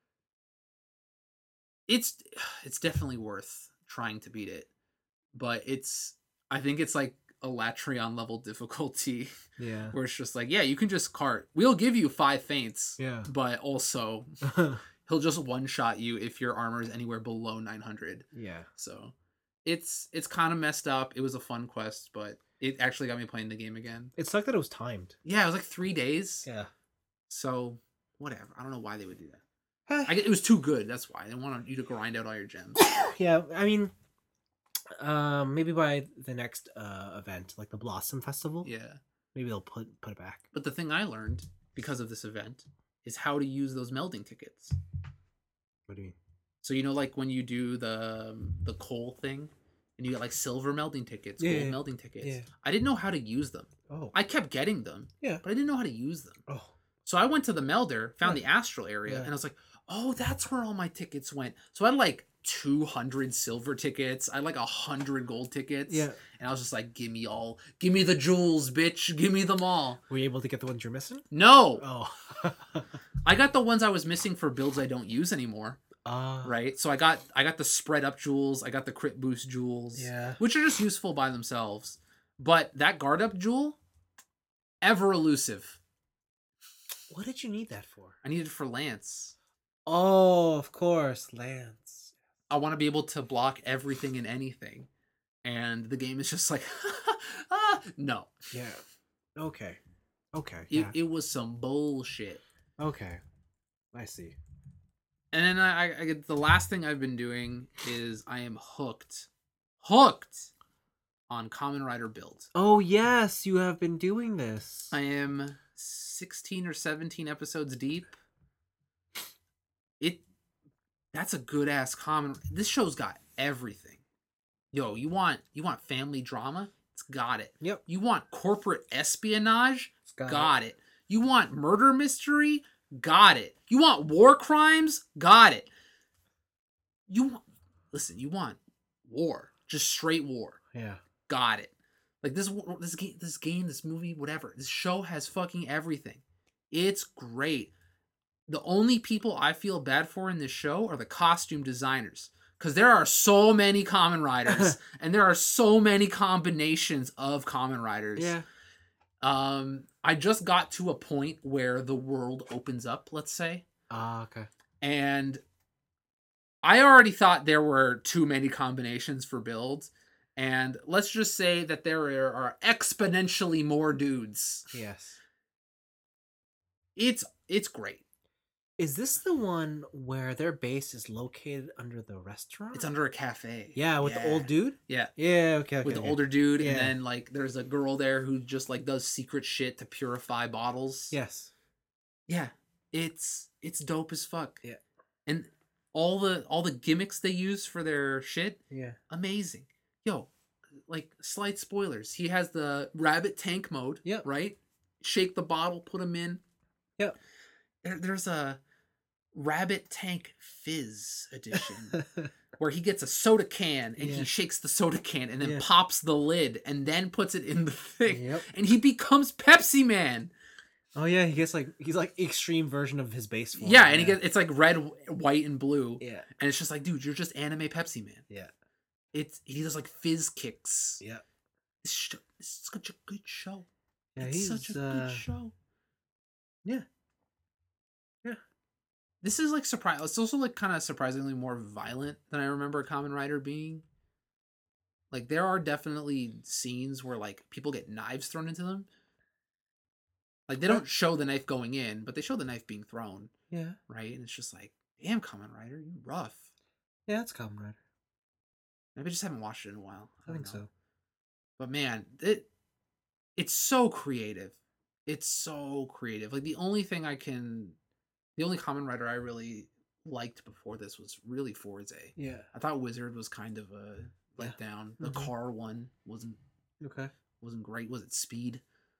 It's definitely worth trying to beat it, but I think it's like a Latreon level difficulty. Yeah. Where it's just like, yeah, you can just cart. We'll give you 5 feints. Yeah. But also he'll just one-shot you if your armor is anywhere below 900. Yeah. So it's kind of messed up. It was a fun quest, but it actually got me playing the game again. It's like that it was timed. Yeah, it was like 3 days. Yeah. So whatever. I don't know why they would do that. It was too good. That's why. They wanted you to grind out all your gems. Yeah, I mean, maybe by the next event, like the Blossom Festival. Yeah. Maybe they'll put it back. But the thing I learned because of this event is how to use those melding tickets. What do you mean? So you know, like when you do the coal thing, and you get like silver melding tickets, gold melding tickets. Yeah. I didn't know how to use them. Oh. I kept getting them. Yeah. But I didn't know how to use them. Oh. So I went to the melder, found the astral area, and I was like, oh, that's where all my tickets went. So I had like 200 silver tickets. I had like 100 gold tickets. Yeah. And I was just like, give me the jewels, bitch. Give me them all. Were you able to get the ones you're missing? No. Oh. I got the ones I was missing for builds I don't use anymore. Right? So I got the spread up jewels. I got the crit boost jewels. Yeah. Which are just useful by themselves. But that guard up jewel, ever elusive. What did you need that for? I need it for Lance. Oh, of course, Lance. I want to be able to block everything and anything. and the game is just like, no. Yeah. Okay. Okay. It, Yeah. it was some bullshit. Okay. I see. And then I get the last thing I've been doing is I am hooked on Kamen Rider Build. Oh yes, you have been doing this. I am 16 or 17 episodes deep. That's a good ass Kamen. This show's got everything. Yo, you want family drama? It's got it. Yep. You want corporate espionage? It's Got it. You want murder mystery? Got it. You want war crimes? Got it. You want war, just straight war. Yeah. Got it. Like this game, this movie, whatever. This show has fucking everything. It's great. The only people I feel bad for in this show are the costume designers. Because there are so many Kamen Riders. And there are so many combinations of Kamen Riders. Yeah. I just got to a point where the world opens up, let's say. Okay. And I already thought there were too many combinations for builds. And let's just say that there are exponentially more dudes. Yes. It's great. Is this the one where their base is located under the restaurant? It's under a cafe. Yeah, with the old dude? Yeah. Yeah, okay. With the older dude, Yeah. and then like there's a girl there who just like does secret shit to purify bottles. Yes. Yeah. It's dope as fuck. Yeah. And all the gimmicks they use for their shit, Yeah. amazing. Yo, like slight spoilers. He has the rabbit tank mode. Yep. Right? Shake the bottle, put him in. Yep. There's a Rabbit Tank Fizz edition where he gets a soda can and he shakes the soda can and then pops the lid and then puts it in the thing. Yep. And he becomes Pepsi Man. Oh yeah, he's like extreme version of his base form. Yeah, and it's like red, white, and blue. Yeah. And it's just like, dude, you're just anime Pepsi Man. Yeah. He does like fizz kicks. Yeah. It's such a good show. Yeah, it's such a good show. Yeah. Yeah. This is like it's also like kind of surprisingly more violent than I remember Kamen Rider being. Like there are definitely scenes where like people get knives thrown into them. Like they don't show the knife going in, but they show the knife being thrown. Yeah. Right? And it's just like, damn, Kamen Rider, you rough. Yeah, it's Kamen Rider. Maybe I just haven't watched it in a while. I think so. But man, it's so creative. It's so creative. Like the only Kamen Rider I really liked before this was really Forze. Yeah. I thought Wizard was kind of a letdown. The car one wasn't great. Was it Speed?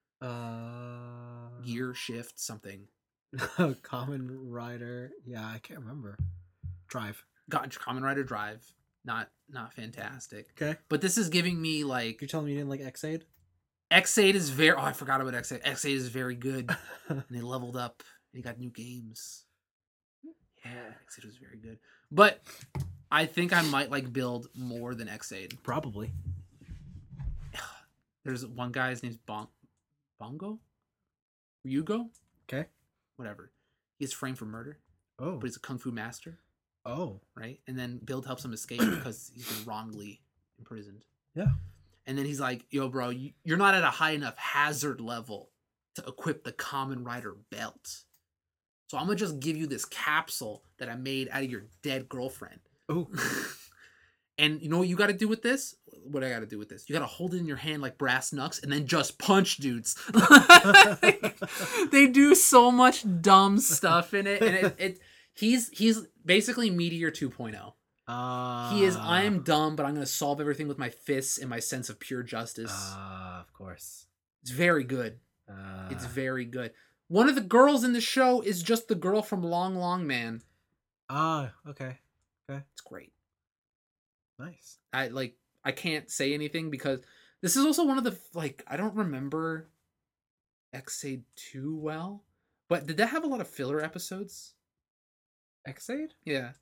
Gear Shift something. Kamen Rider. Yeah, I can't remember. Drive. Kamen Rider Drive. Not fantastic. Okay. But this is giving me like. You're telling me you didn't like X-Aid? X-Aid is very. Oh, I forgot about X-Aid. X-Aid is very good, and they leveled up. And they got new games. Yeah, X-Aid was very good. But I think I might like Build more than X-Aid. Probably. There's one guy. His name's Bongo. Ryugo. Okay. Whatever. He is framed for murder. Oh. But he's a kung fu master. Oh. Right? And then Build helps him escape because he's been wrongly imprisoned. Yeah. And then he's like, yo, bro, you're not at a high enough hazard level to equip the Kamen Rider belt. So I'm going to just give you this capsule that I made out of your dead girlfriend. Oh. And you know what you got to do with this? What I got to do with this? You got to hold it in your hand like brass knucks and then just punch dudes. They do so much dumb stuff in it. And he's basically Meteor 2.0. He is, I am dumb, but I'm going to solve everything with my fists and my sense of pure justice. Of course. It's very good. It's very good. One of the girls in the show is just the girl from Long Long Man. Okay. It's great. Nice. I can't say anything because this is also one of the, like, I don't remember X-Aid too well, but did that have a lot of filler episodes? X-Aid? Yeah.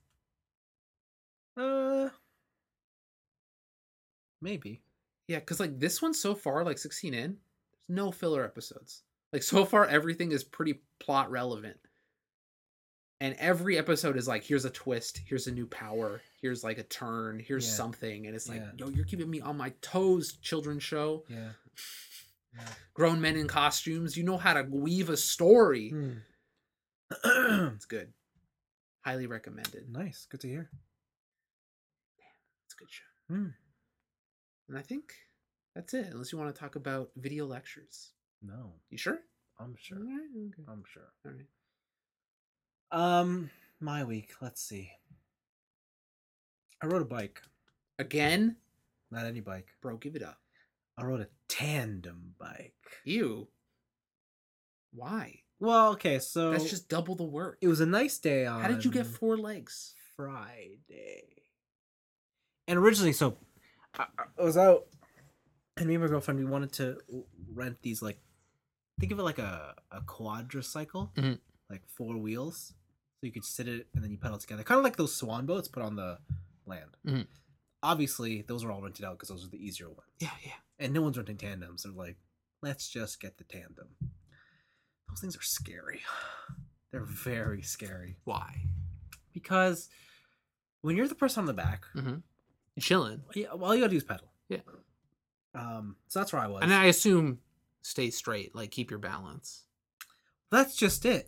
Maybe. Yeah, because like this one so far, like 16 in, there's no filler episodes. Like so far, everything is pretty plot relevant. And every episode is like, here's a twist, here's a new power, here's like a turn, here's Yeah. something, and it's like, Yeah. yo, you're keeping me on my toes, children's show. Yeah. Yeah. Grown men in costumes, you know how to weave a story. It's good. Highly recommended. Nice. Good to hear. It's a good show. And I think that's it, unless you want to talk about video lectures. No. You sure? I'm sure. All right, okay. I'm sure. All right. My week. Let's see. I rode a bike. Again? Not any bike. Bro, give it up. I rode a tandem bike. Ew. Why? Well, okay, so That's just double the work. it was a nice day on How did you get 4 legs? Friday. And originally, so I was out, and me and my girlfriend, we wanted to rent these, like, think of it like a quadricycle, Mhm. like 4 wheels, so you could sit it and then you pedal together, kind of like those swan boats, but on the land. Mhm. Obviously, those are all rented out because those are the easier ones. Yeah. And no one's renting tandems. They're like, let's just get the tandem. Those things are scary. They're very scary. Why? Because when you're the person on the back, Mm-hmm. Chilling. yeah, all you gotta do is pedal. Yeah. So that's where I was. And I assume stay straight, like keep your balance. That's just it.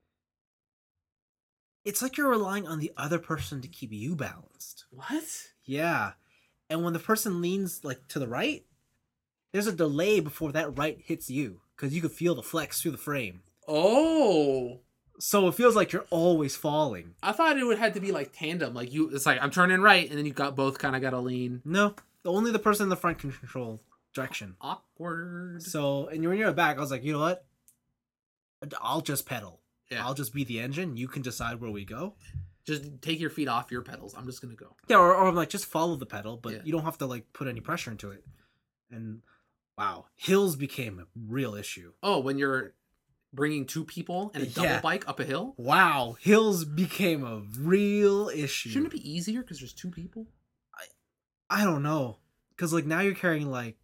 It's like you're relying on the other person to keep you balanced. What? Yeah. And when the person leans like to the right, there's a delay before that right hits you because you can feel the flex through the frame. Oh. So it feels like you're always falling. I thought it would have to be like tandem. Like it's like I'm turning right and then you got both kind of got to lean. No, only the person in the front can control direction. Awkward. So, and when you're in the back, I was like, you know what? I'll just pedal. Yeah. I'll just be the engine. You can decide where we go. Just take your feet off your pedals. I'm just going to go. Yeah, or I'm like, just follow the pedal, but Yeah. you don't have to like put any pressure into it. And wow, hills became a real issue. Oh, when you're bringing 2 people and a double Yeah. bike up a hill? Wow, hills became a real issue. Shouldn't it be easier because there's 2 people? I don't know. Because like now you're carrying like,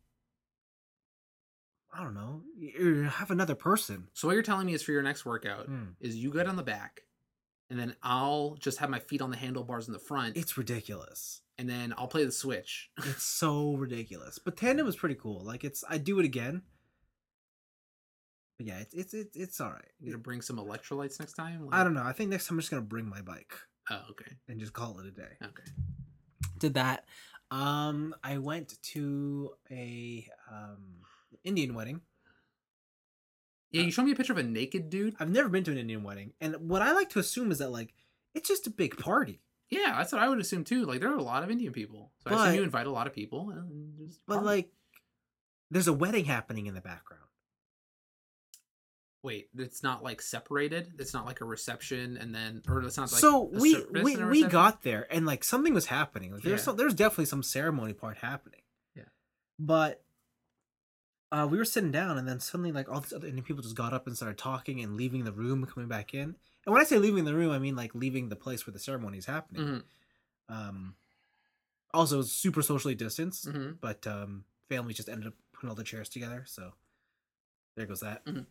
I don't know, you have another person. So what you're telling me is for your next workout Mm. is you get on the back and then I'll just have my feet on the handlebars in the front It's ridiculous. and then I'll play the switch. It's so ridiculous. But tandem is pretty cool. Like I'd do it again. But yeah, it's all right. You gonna bring some electrolytes next time? I don't know. I think next time I'm just gonna bring my bike Oh, okay. and just call it a day. Okay. Did that. I went to a Indian wedding. Yeah, you showed me a picture of a naked dude. I've never been to an Indian wedding, and what I like to assume is that like it's just a big party. Yeah, that's what I would assume too. Like there are a lot of Indian people, so I But- assume you invite a lot of people and just. But party. like, there's a wedding happening in the background. wait, it's not like separated. It's not like a reception and then, or it's not like. So a we service and a we reception? got there, and like something was happening. Like there's Yeah. there's definitely some ceremony part happening. Yeah. But we were sitting down, and then suddenly like all these other Indian people just got up and started talking and leaving the room and coming back in. And when I say leaving the room, I mean like leaving the place where the ceremony is happening. Mhm. Also super socially distanced, Mhm. but families just ended up putting all the chairs together. So there goes that. Mhm.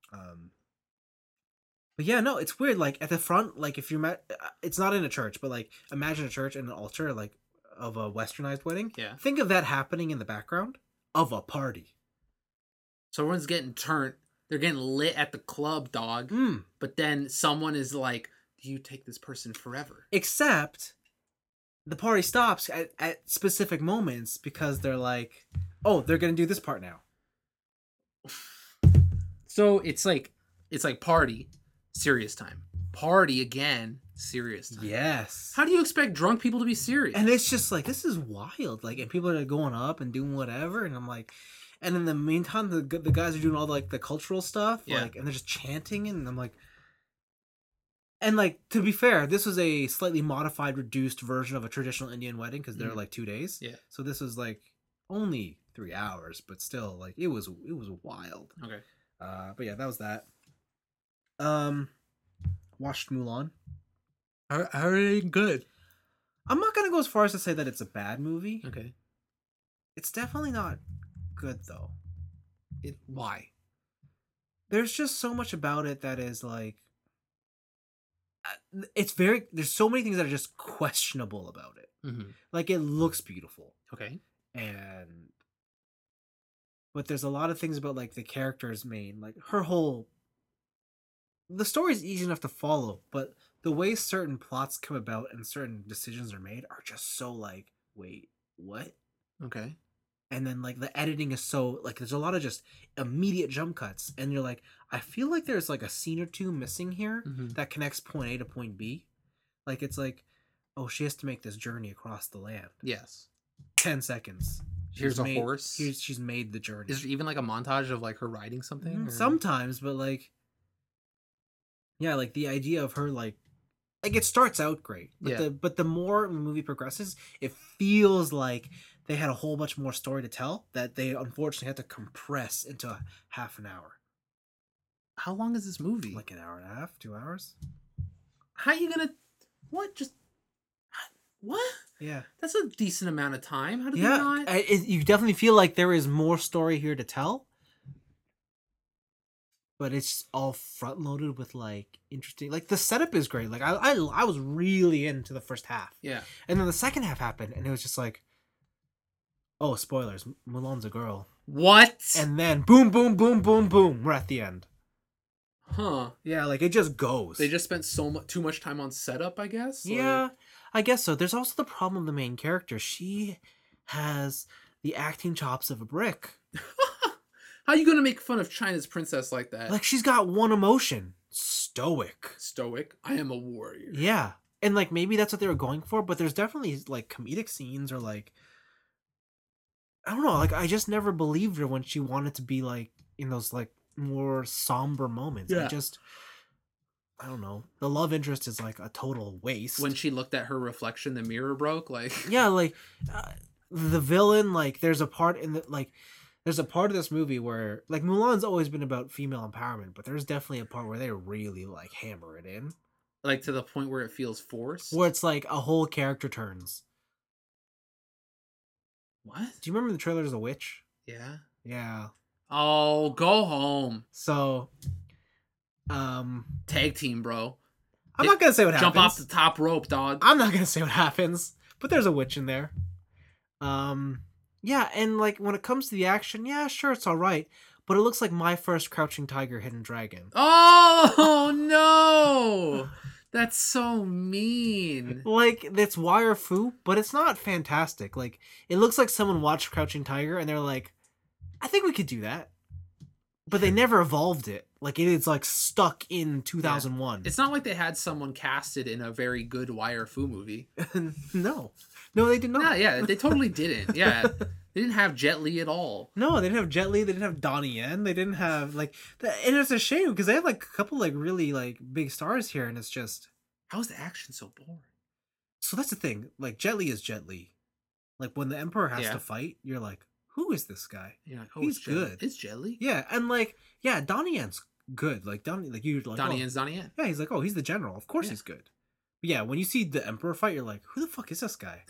But yeah, no, it's weird. Like at the front, like if you're it's not in a church, but like imagine a church and an altar, like of a westernized wedding. Yeah. Think of that happening in the background of a party. So everyone's getting turned. They're getting lit at the club, dog. Mm. But then someone is like, "Do you take this person forever?" Except the party stops at specific moments because they're like, oh, they're gonna do this part now. So it's like party, serious time. Party again, serious time. Yes. How do you expect drunk people to be serious? And it's just like, this is wild. Like, and people are going up and doing whatever, and I'm like, and in the meantime, the guys are doing all like the cultural stuff, Yeah. like, and they're just chanting, and I'm like, and like to be fair, this was a slightly modified, reduced version of a traditional Indian wedding because they're Mhm. like 2 days. Yeah. So this was like only 3 hours, but still, like it was wild. Okay. But yeah, that was that. Watched Mulan. Everything good. I'm not gonna go as far as to say that it's a bad movie. Okay. It's definitely not good though. Why? There's just so much about it that is like it's very, there's so many things that are just questionable about it. Mm-hmm. Like, it looks beautiful, Okay. and but there's a lot of things about like the character's main, like her whole, the story is easy enough to follow, but the way certain plots come about and certain decisions are made are just so like, wait, what? Okay. And then like the editing is so like, there's a lot of just immediate jump cuts, and you're like, I feel like there's like a scene or two missing here Mm-hmm. that connects point A to point B. Like, it's like, oh, she has to make this journey across the land. Yes. 10 seconds. Here's a horse. She's made the journey. Is there even like a montage of like her riding something? Or... Sometimes, but like, yeah, like the idea of her like it starts out great, but the more the movie progresses, it feels like they had a whole bunch more story to tell that they unfortunately had to compress into a half an hour. How long is this movie? Like an hour and a half, 2 hours. How are you gonna? What? Just what? Yeah, that's a decent amount of time. How do they not? You definitely feel like there is more story here to tell, but it's all front loaded with like interesting. Like the setup is great. Like I was really into the first half. Yeah, and then the second half happened, and it was just like, oh, spoilers, Mulan's a girl. What? And then boom, boom, boom, boom, boom. We're at the end. Huh. Yeah, like it just goes. They just spent too much time on setup, I guess. Yeah, I guess so. There's also the problem of the main character. She has the acting chops of a brick. How are you gonna make fun of China's princess like that? Like, she's got one emotion. Stoic. Stoic? I am a warrior. Yeah. And like maybe that's what they were going for, but there's definitely like comedic scenes or like, I don't know, like I just never believed her when she wanted to be like in those like more somber moments. Yeah. I don't know. The love interest is like a total waste. When she looked at her reflection, the mirror broke. Like, yeah, like the villain. Like, there's a part in the like, there's a part of this movie where like Mulan's always been about female empowerment, but there's definitely a part where they really like hammer it in, like to the point where it feels forced. where it's like a whole character turns. What? Do you remember the trailer of The Witch? Yeah. Yeah. Oh, go home. So, tag team, bro. I'm not gonna say what happens. Jump off the top rope, dog. I'm not gonna say what happens, but there's a witch in there. Yeah, and like when it comes to the action, yeah, sure, it's all right, but it looks like my first Crouching Tiger, Hidden Dragon. Oh no, that's so mean. Like, that's wire fu, but it's not fantastic. Like, it looks like someone watched Crouching Tiger and they're like, I think we could do that, but they never evolved it. Like, it is like stuck in 2001. It's not like they had someone casted in a very good wire fu movie. No, they did not. No, yeah, they totally didn't. Yeah, they didn't have Jet Li at all. No, they didn't have Jet Li. They didn't have Donnie Yen. They didn't have like, and it's a shame because they have like a couple like really like big stars here, and it's just, how is the action so boring? So that's the thing. Like, Jet Li is Jet Li. Like, when the Emperor has to fight, you're like, who is this guy? You're like, oh, he's good. It's Jet Li. Yeah, and like, yeah, Donnie Yen's good. Like Donnie, like you like Donnie Yen's Donnie Yen. Yeah, he's like, oh, he's the general. Of course he's good. But yeah, when you see the Emperor fight, you're like, who the fuck is this guy?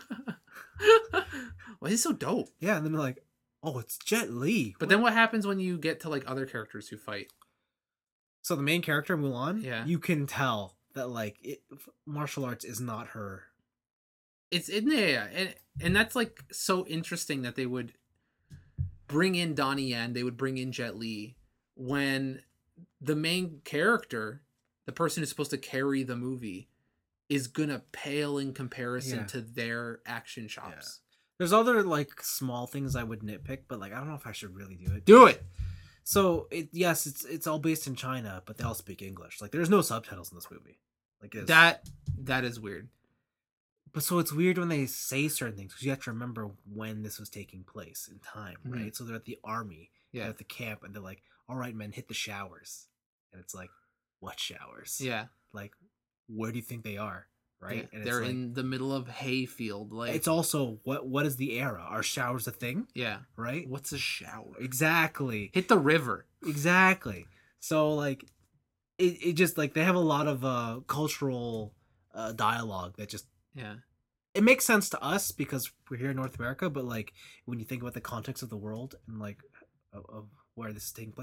Well, he's so dope. Yeah, and then they're like, oh, it's Jet Li. But then what happens when you get to like other characters who fight? So the main character, Mulan, yeah, you can tell that like martial arts is not her. It's in there, and that's like so interesting that they would bring in Donnie Yen, they would bring in Jet Li when the main character, the person who's supposed to carry the movie, is gonna pale in comparison to their action chops. Yeah. There's other like small things I would nitpick, but like I don't know if I should really do it. Do it. So it's all based in China, but they all speak English. Like, there's no subtitles in this movie. Like, that is weird. But so it's weird when they say certain things because you have to remember when this was taking place in time, right? Mm-hmm. So they're at the army, they're at the camp, and they're like, "All right, men, hit the showers," and it's like, "What showers?" Yeah, like, where do you think they are? Right? Yeah, and they're like, in the middle of hayfield. Like, it's also what is the era? Are showers a thing? Yeah, right. What's a shower? Exactly. Hit the river. Exactly. So like, it just like they have a lot of cultural dialogue that just it makes sense to us because we're here in North America, but like when you think about the context of the world and like of where this is taking place,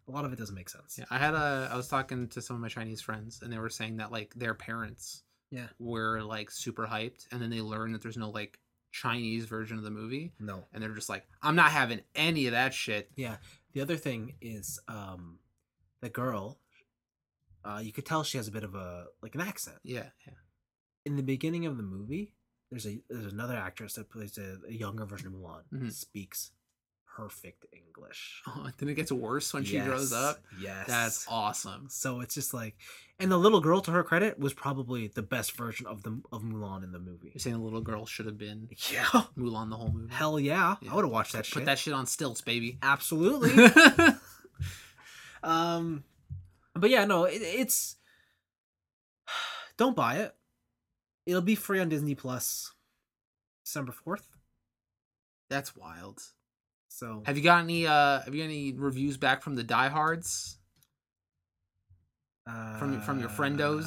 A lot of it doesn't make sense. Yeah, I was talking to some of my Chinese friends, and they were saying that like their parents Yeah. were like super hyped, and then they learned that there's no like Chinese version of the movie, No. and they're just like, I'm not having any of that shit. Yeah. The other thing is the girl, you could tell she has a bit of a like an accent. Yeah, yeah. In the beginning of the movie, there's another actress that plays a younger version of Mulan. Mhm. Speaks perfect English. Oh, then it gets worse when she grows up. Yes. That's awesome. So it's just like, and the little girl, to her credit, was probably the best version of Mulan in the movie. You're saying the little girl should have been Yeah. Mulan the whole movie? Hell yeah. Yeah. I would have watched that Put shit. that shit on stilts, baby. Absolutely. But yeah, no, it's don't buy it. It'll be free on Disney Plus December 4th. That's wild. So Have you got any reviews back from the diehards? From your friendos?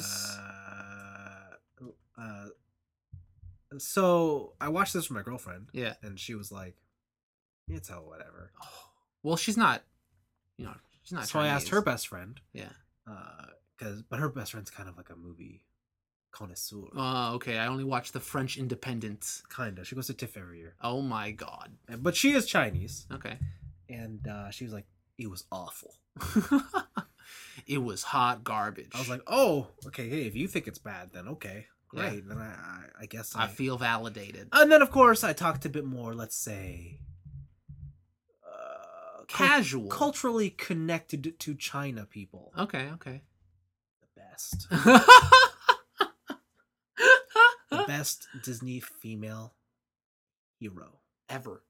So I watched this with my girlfriend. Yeah. And she was like, it's all whatever. Oh. Well, she's not she's not So I asked Chinese. her best friend. Yeah. But her best friend's kind of like a movie connoisseur. Oh, okay. I only watch the French Independent. Kinda. She goes to TIFF every year. Oh my god. But she is Chinese. Okay. And she was like, it was awful. It was hot garbage. I was like, oh, okay, hey, if you think it's bad, then okay. Great. Yeah. Then I guess I feel validated. And then, of course, I talked a bit more, let's say, Casual. culturally connected to China people. Okay, okay. The best. The best Disney female hero Ever.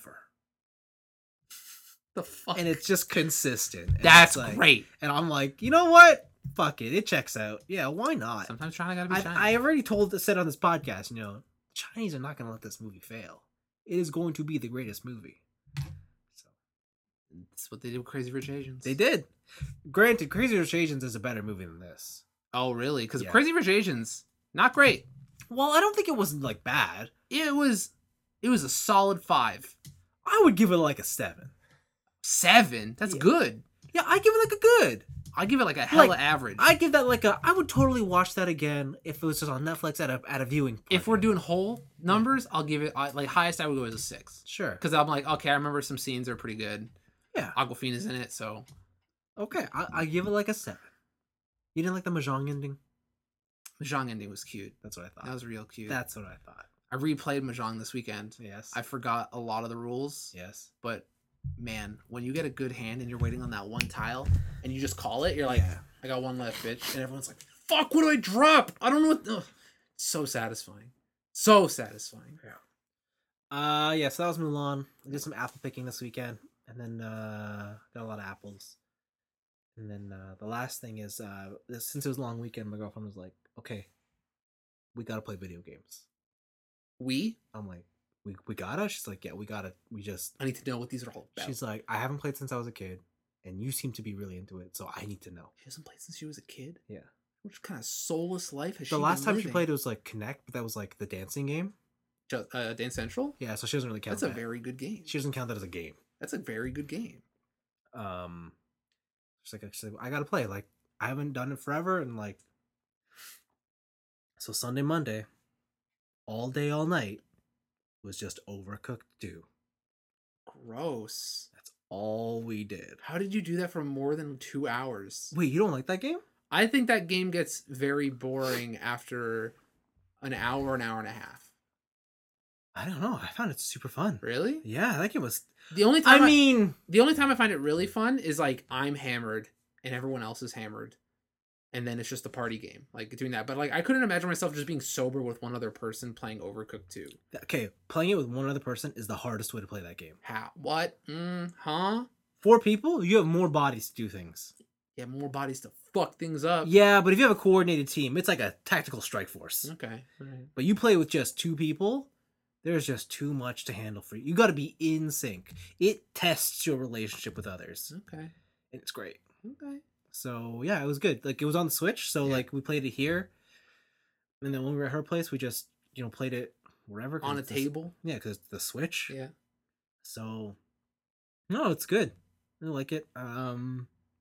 The fuck? And it's just consistent. And That's it's like, great. And I'm like, you know what? Fuck it. It checks out. Yeah, why not? Sometimes China gotta be China. I already said on this podcast, Chinese are not going to let this movie fail. It is going to be the greatest movie. So That's what they did with Crazy Rich Asians. they did. Granted, Crazy Rich Asians is a better movie than this. Oh, really? Because Yeah. Crazy Rich Asians, not great. Well, I don't think it was like bad. It was a solid 5. I would give it like a 7. 7? That's Yeah. good. Yeah, I give it like a good. I give it like a hella Like, average. I give that like a. I would totally watch that again if it was just on Netflix at a viewing. If we're party. doing whole numbers, I'll give it like highest I would go is a 6. Sure. Because I'm like, okay, I remember some scenes are pretty good. Yeah. Aquafina's in it, so Okay, I give it like a 7. You didn't like the Mahjong ending? the Mahjong ending was cute. That's what I thought. That was real cute. That's what I thought. I replayed Mahjong this weekend. Yes. I forgot a lot of the rules. Yes. But man, when you get a good hand and you're waiting on that one tile and you just call it, you're like, Yeah. I got one left, bitch. And everyone's like, fuck, what do I drop? I don't know what. Ugh. So satisfying. So satisfying. Yeah, so that was Mulan. I did some apple picking this weekend, and then got a lot of apples. And then the last thing is, since it was a long weekend, my girlfriend was like, "Okay, we gotta play video games." I'm like, "We gotta?" She's like, "Yeah, we gotta. I need to know what these are all about. She's like, "I haven't played since I was a kid, and you seem to be really into it, so I need to know." She hasn't played since she was a kid? Yeah. Which kind of soulless life has she The last been time she living? played, it was like Connect, but that was like the dancing game. Dance Central? Yeah, so she doesn't really count. That's a that. very good game. She doesn't count that as a game. That's a very good game. She's like, I gotta play. Like, I haven't done it forever, and like, so Sunday, Monday, all day, all night, was just Overcooked 2. Gross. That's all we did. How did you do that for more than 2 hours? Wait, you don't like that game? I think that game gets very boring after an hour and a half. I don't know. I found it super fun. Really? Yeah, that game was. The only time the only time I find it really fun is like I'm hammered and everyone else is hammered, and then it's just a party game, like doing that. But like I couldn't imagine myself just being sober with one other person playing Overcooked 2. Okay, playing it with one other person is the hardest way to play that game. How? What? Huh? 4 people, you have more bodies to do things. Yeah, more bodies to fuck things up. Yeah, but if you have a coordinated team, it's like a tactical strike force. Okay. All right. But you play with just 2 people, there's just too much to handle for you. You got to be in sync. It tests your relationship with others. Okay. And it's great. Okay. So, yeah, it was good. Like, it was on the Switch, so, Yeah. like, we played it here. And then when we were at her place, we just, played it wherever. On a table. Yeah, because it's the Switch. Yeah. So, no, it's good. I like it.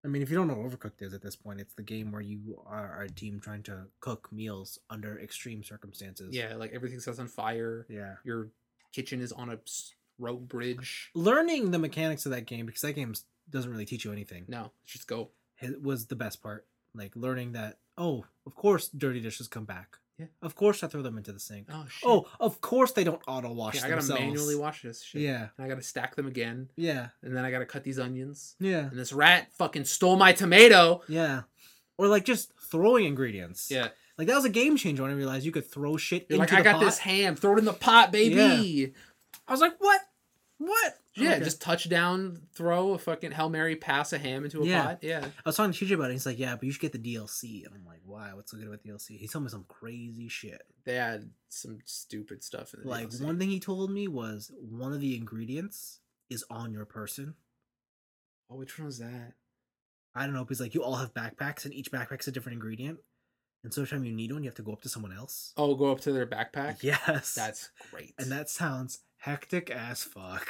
I mean, if you don't know what Overcooked is at this point, it's the game where you are a team trying to cook meals under extreme circumstances. Yeah, like everything sets on fire. Yeah. Your kitchen is on a rope bridge. Learning the mechanics of that game, because that game doesn't really teach you anything, No, just go. it was the best part. Like learning that, oh, of course dirty dishes come back. Yeah. Of course I throw them into the sink. Oh shit. Oh, of course they don't auto wash I gotta themselves. manually wash this shit. Yeah. And I gotta stack them again. Yeah. And then I gotta cut these onions. Yeah. And this rat fucking stole my tomato. Yeah. Or like just throwing ingredients. Yeah. Like that was a game changer when I realized you could throw shit You're into like, the I got pot. this ham. Throw it in the pot, baby. I was like, what? What? Yeah, Okay. just touchdown, throw a fucking Hail Mary, pass a ham into a Yeah. pot. Yeah. I was talking to TJ about it. He's like, yeah, but you should get the DLC. And I'm like, why? What's so good about DLC? He told me some crazy shit. They had some stupid stuff in the Like DLC. one thing he told me was one of the ingredients is on your person. Oh, which one was that? I don't know. Because like you all have backpacks and each backpack's a different ingredient. And so every time you need one, you have to go up to someone else. Oh, go up to their backpack? Yes. That's great. And that sounds hectic as fuck.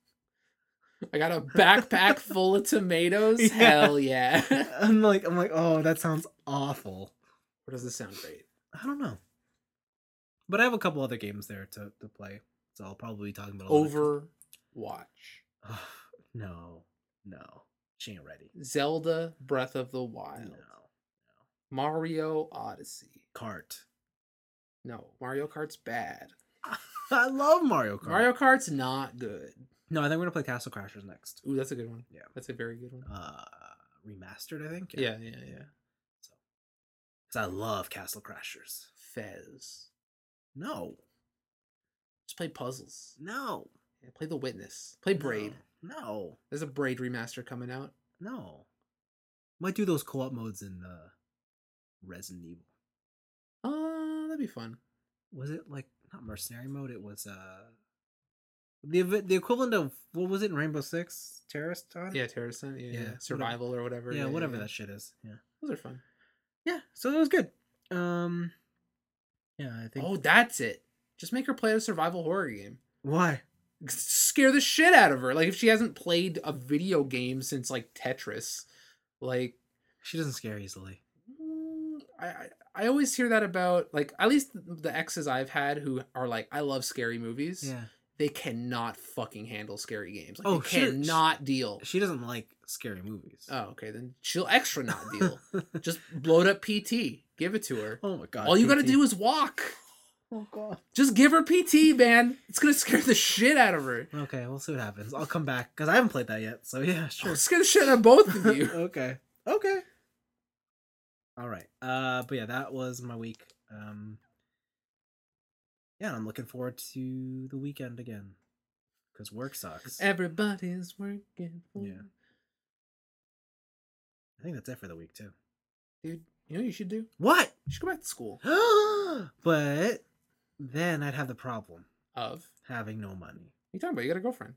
I got a backpack full of tomatoes? Yeah. Hell yeah. I'm like, oh, that sounds awful. Or does this sound great? I don't know. But I have a couple other games there to play. So I'll probably be talking about a lot of- Overwatch. No. She ain't ready. Zelda Breath of the Wild. No. Mario Odyssey. Kart. No, Mario Kart's bad. I love Mario Kart. Mario Kart's not good. No, I think we're gonna play Castle Crashers next. Ooh, that's a good one. Yeah. That's a very good one. Remastered, I think. Yeah. So, because I love Castle Crashers. Fez. No. Just play puzzles. No. Yeah, play The Witness. Play Braid. No. There's a Braid remaster coming out. No. Might do those co-op modes in Resident Evil. That'd be fun. Was it like not mercenary mode? It was the equivalent of what was it in Rainbow Six? Terrorist on? Yeah, Terrorist Hunt. Yeah, Yeah, Survival or whatever. Yeah, whatever that shit is. Yeah. Those are fun. Yeah, so it was good. Yeah, I think. Oh, that's it. Just make her play a survival horror game. Why? Scare the shit out of her. Like if she hasn't played a video game since like Tetris, like She doesn't scare easily. I always hear that about like at least the exes I've had who are like I love scary movies. Yeah. They cannot fucking handle scary games. Like, Oh, they shit. cannot deal. She doesn't like scary movies. Oh, okay, then she'll extra not deal. Just load up PT. Give it to her. Oh my god. All you gotta PT. do is walk. Oh god. Just give her PT, man. It's gonna scare the shit out of her. Okay, we'll see what happens. I'll come back because I haven't played that yet. So yeah, sure. Scare the shit out of both of you. Okay. All right. But yeah, that was my week. Yeah, I'm looking forward to the weekend again because work sucks. Everybody's working. Yeah. I think that's it for the week too. Dude, you know what you should do? What? You should go back to school. But then I'd have the problem Of? having no money. What are you talking about? You got a girlfriend.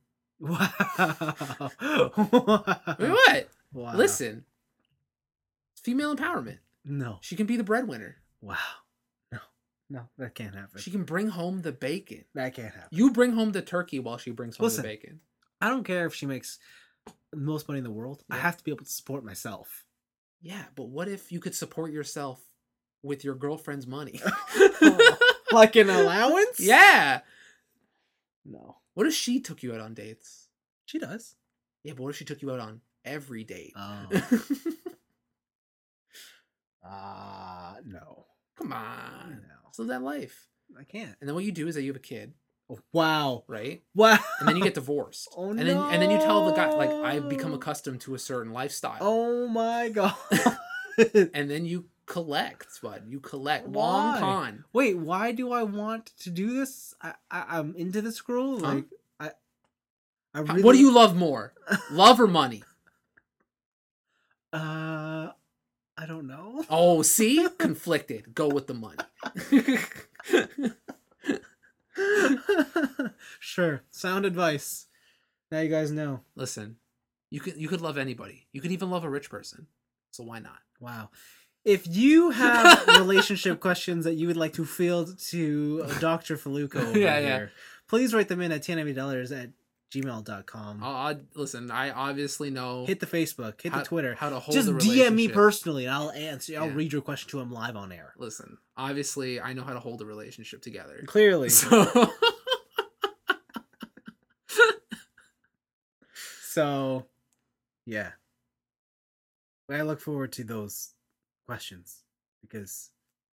Wow. Wait, what? Wow. Listen. It's female empowerment. No. She can be the breadwinner. Wow. No, that can't happen. She can bring home the bacon. That can't happen. You bring home the turkey while she brings home Listen. the bacon. I don't care if she makes the most money in the world. I Yeah. have to be able to support myself. Yeah, but what if you could support yourself with your girlfriend's money? Like an allowance? Yeah. No. What if she took you out on dates? She does. Yeah, but what if she took you out on every date? Oh. No. Come on. No. Let's live that life. I can't. And then what you do is that you have a kid, Oh, wow. right? Wow. And then you get divorced. Oh, and then you tell the guy, like, I've become accustomed to a certain lifestyle. Oh my god. And then you collect, bud. You collect. Long Why? con. Wait, why do I want to do this? I'm into this girl. Huh? Like I really, What do you love more? Love or money? I don't know. Oh, see? Conflicted. Go with the money. Sure. Sound advice. Now you guys know. Listen, you could love anybody. You could even love a rich person. So why not? Wow. If you have relationship questions that you would like to field to Dr. Faluco over Yeah, here, yeah. please write them in at $10 at gmail.com. Listen, I obviously know. Hit the Facebook, hit the Twitter. How to hold Just a DM me relationship. personally, and I'll answer. I'll Yeah. read your question to him live on air. Listen, obviously, I know how to hold a relationship together. Clearly. So, So, yeah. I look forward to those questions because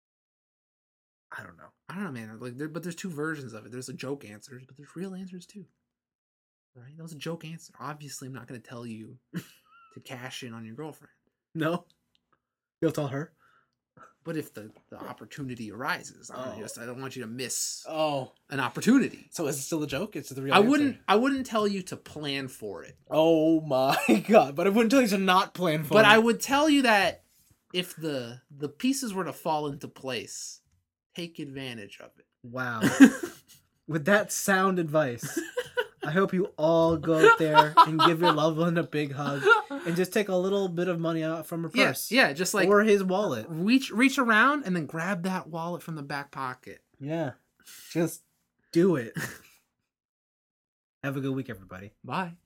I don't know, man. Like, but there's two versions of it. There's a joke answers, but there's real answers too. Right? That was a joke answer. Obviously, I'm not going to tell you to cash in on your girlfriend. No, you'll tell her. But if the opportunity arises, I don't want you to miss Oh, an opportunity. so is it still a joke? It's the real. I answer. wouldn't tell you to plan for it. Oh my god! But I wouldn't tell you to not plan for it. But I would tell you that if the pieces were to fall into place, take advantage of it. Wow. With that sound advice, I hope you all go out there and give your loved one a big hug and just take a little bit of money out from her purse. Yeah, just like or his wallet. Reach around and then grab that wallet from the back pocket. Yeah. Just do it. Have a good week, everybody. Bye.